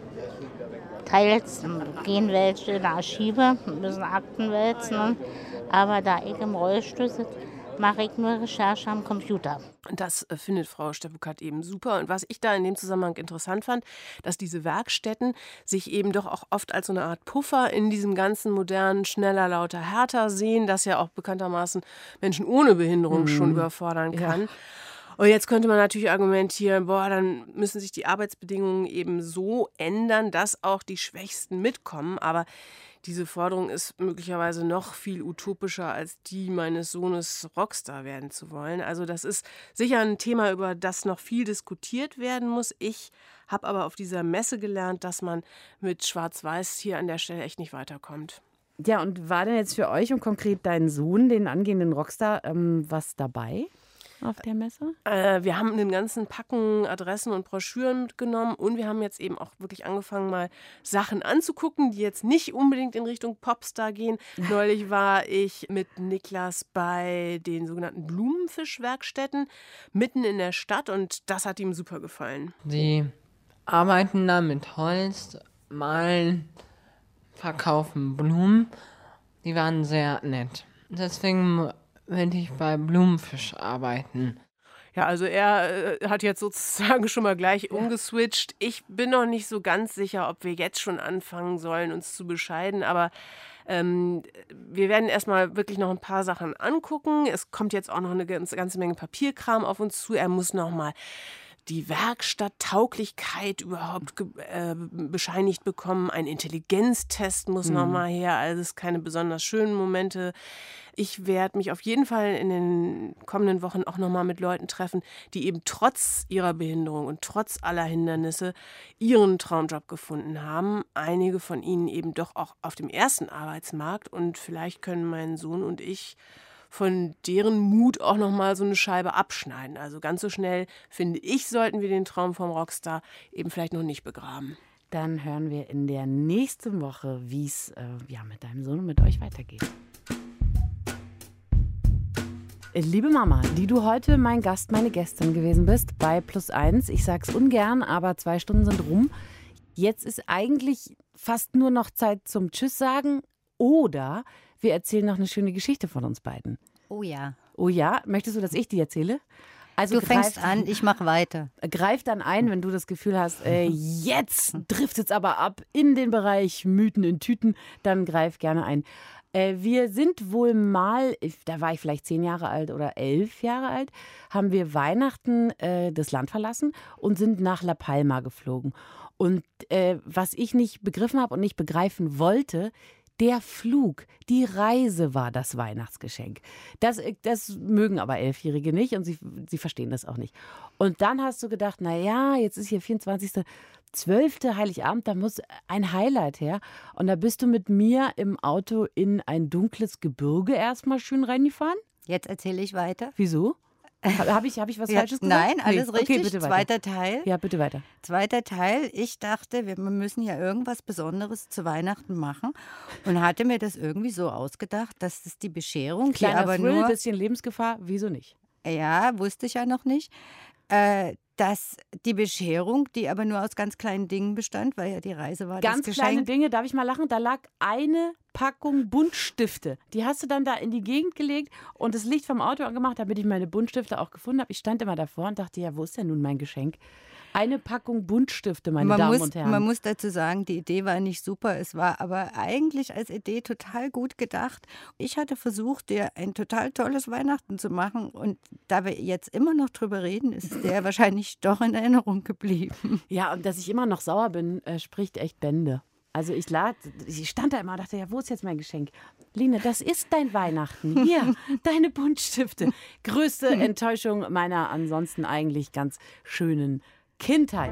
teils, gehen welche in Archive, müssen Akten wälzen. Aber da ich im Rollstuhl sitze, mache ich nur Recherche am Computer. Und das äh, findet Frau Steppukat eben super. Und was ich da in dem Zusammenhang interessant fand, dass diese Werkstätten sich eben doch auch oft als so eine Art Puffer in diesem ganzen modernen, schneller, lauter, härter sehen, das ja auch bekanntermaßen Menschen ohne Behinderung mhm. schon überfordern kann. Ja. Und jetzt könnte man natürlich argumentieren, boah, dann müssen sich die Arbeitsbedingungen eben so ändern, dass auch die Schwächsten mitkommen. Aber diese Forderung ist möglicherweise noch viel utopischer als die meines Sohnes, Rockstar werden zu wollen. Also das ist sicher ein Thema, über das noch viel diskutiert werden muss. Ich habe aber auf dieser Messe gelernt, dass man mit Schwarz-Weiß hier an der Stelle echt nicht weiterkommt. Ja, und war denn jetzt für euch und konkret deinen Sohn, den angehenden Rockstar, ähm, was dabei auf der Messe? Äh, wir haben einen ganzen Packen Adressen und Broschüren mitgenommen und wir haben jetzt eben auch wirklich angefangen, mal Sachen anzugucken, die jetzt nicht unbedingt in Richtung Popstar gehen. Neulich war ich mit Niklas bei den sogenannten Blumenfischwerkstätten mitten in der Stadt und das hat ihm super gefallen. Die arbeiten da mit Holz, malen, verkaufen Blumen. Die waren sehr nett. Deswegen werde ich bei Blumenfisch arbeiten. Ja, also er äh, hat jetzt sozusagen schon mal gleich umgeswitcht. Ich bin noch nicht so ganz sicher, ob wir jetzt schon anfangen sollen, uns zu bescheiden, aber ähm, wir werden erstmal wirklich noch ein paar Sachen angucken. Es kommt jetzt auch noch eine ganze, ganze Menge Papierkram auf uns zu. Er muss noch mal die Werkstatttauglichkeit überhaupt ge- äh, bescheinigt bekommen. Ein Intelligenztest muss mhm. noch mal her. Also es keine besonders schönen Momente. Ich werde mich auf jeden Fall in den kommenden Wochen auch noch mal mit Leuten treffen, die eben trotz ihrer Behinderung und trotz aller Hindernisse ihren Traumjob gefunden haben. Einige von ihnen eben doch auch auf dem ersten Arbeitsmarkt. Und vielleicht können mein Sohn und ich von deren Mut auch noch mal so eine Scheibe abschneiden. Also ganz so schnell, finde ich, sollten wir den Traum vom Rockstar eben vielleicht noch nicht begraben. Dann hören wir in der nächsten Woche, wie es äh, ja, mit deinem Sohn und mit euch weitergeht. Liebe Mama, die du heute mein Gast, meine Gästin gewesen bist bei Plus eins. Ich sag's ungern, aber zwei Stunden sind rum. Jetzt ist eigentlich fast nur noch Zeit zum Tschüss sagen oder wir erzählen noch eine schöne Geschichte von uns beiden. Oh ja. Oh ja? Möchtest du, dass ich die erzähle? Also du fängst an, ich mache weiter. Greif dann ein, wenn du das Gefühl hast, äh, jetzt driftet es aber ab in den Bereich Mythen in Tüten, dann greif gerne ein. Äh, wir sind wohl mal, da war ich vielleicht zehn Jahre alt oder elf Jahre alt, haben wir Weihnachten äh, das Land verlassen und sind nach La Palma geflogen. Und äh, was ich nicht begriffen habe und nicht begreifen wollte, der Flug, die Reise war das Weihnachtsgeschenk. Das, das mögen aber Elfjährige nicht und sie, sie verstehen das auch nicht. Und dann hast du gedacht, naja, jetzt ist hier vierundzwanzigster zwölfter Heiligabend, da muss ein Highlight her. Und da bist du mit mir im Auto in ein dunkles Gebirge erstmal schön reingefahren. Jetzt erzähle ich weiter. Wieso? Habe ich, hab ich was ja, Falsches gesagt? Nein, alles nee. richtig. Okay, bitte weiter. Zweiter Teil. Ja, bitte weiter. Zweiter Teil. Ich dachte, wir müssen ja irgendwas Besonderes zu Weihnachten machen und hatte mir das irgendwie so ausgedacht, dass das die Bescherung, Kleiner die aber Thrill, nur... bisschen Lebensgefahr, wieso nicht? Ja, wusste ich ja noch nicht. Äh, dass die Bescherung, die aber nur aus ganz kleinen Dingen bestand, weil ja die Reise war ganz das Geschenk. Kleine Dinge, darf ich mal lachen? Da lag eine Packung Buntstifte. Die hast du dann da in die Gegend gelegt und das Licht vom Auto angemacht, damit ich meine Buntstifte auch gefunden habe. Ich stand immer davor und dachte, ja, wo ist denn nun mein Geschenk? Eine Packung Buntstifte, meine man Damen muss, und Herren. Man muss dazu sagen, die Idee war nicht super, es war aber eigentlich als Idee total gut gedacht. Ich hatte versucht, dir ein total tolles Weihnachten zu machen und da wir jetzt immer noch drüber reden, ist es dir wahrscheinlich doch in Erinnerung geblieben. Ja, und dass ich immer noch sauer bin, äh, spricht echt Bände. Also ich, lad, ich stand da immer und dachte, ja, wo ist jetzt mein Geschenk? Line, das ist dein Weihnachten. Hier, deine Buntstifte. Größte Enttäuschung meiner ansonsten eigentlich ganz schönen Kindheit.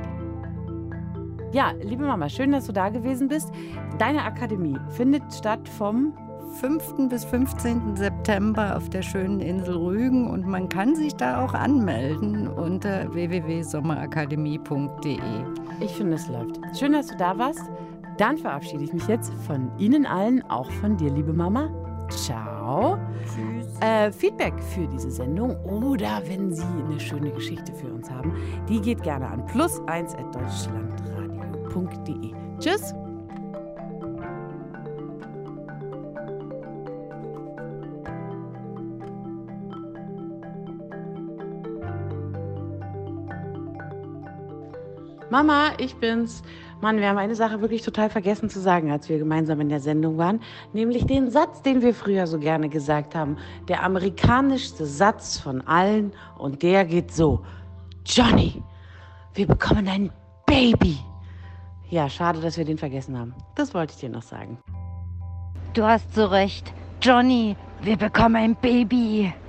Ja, liebe Mama, schön, dass du da gewesen bist. Deine Akademie findet statt vom fünften bis fünfzehnten September auf der schönen Insel Rügen und man kann sich da auch anmelden unter w w w punkt sommerakademie punkt d e. Ich finde, es läuft. Schön, dass du da warst. Dann verabschiede ich mich jetzt von Ihnen allen, auch von dir, liebe Mama. Ciao. Tschüss. Äh, Feedback für diese Sendung oder wenn Sie eine schöne Geschichte für uns haben, die geht gerne an plus eins at deutschlandradio punkt d e. Tschüss. Mama, ich bin's. Mann, wir haben eine Sache wirklich total vergessen zu sagen, als wir gemeinsam in der Sendung waren. Nämlich den Satz, den wir früher so gerne gesagt haben. Der amerikanischste Satz von allen. Und der geht so. Johnny, wir bekommen ein Baby. Ja, schade, dass wir den vergessen haben. Das wollte ich dir noch sagen. Du hast so recht. Johnny, wir bekommen ein Baby.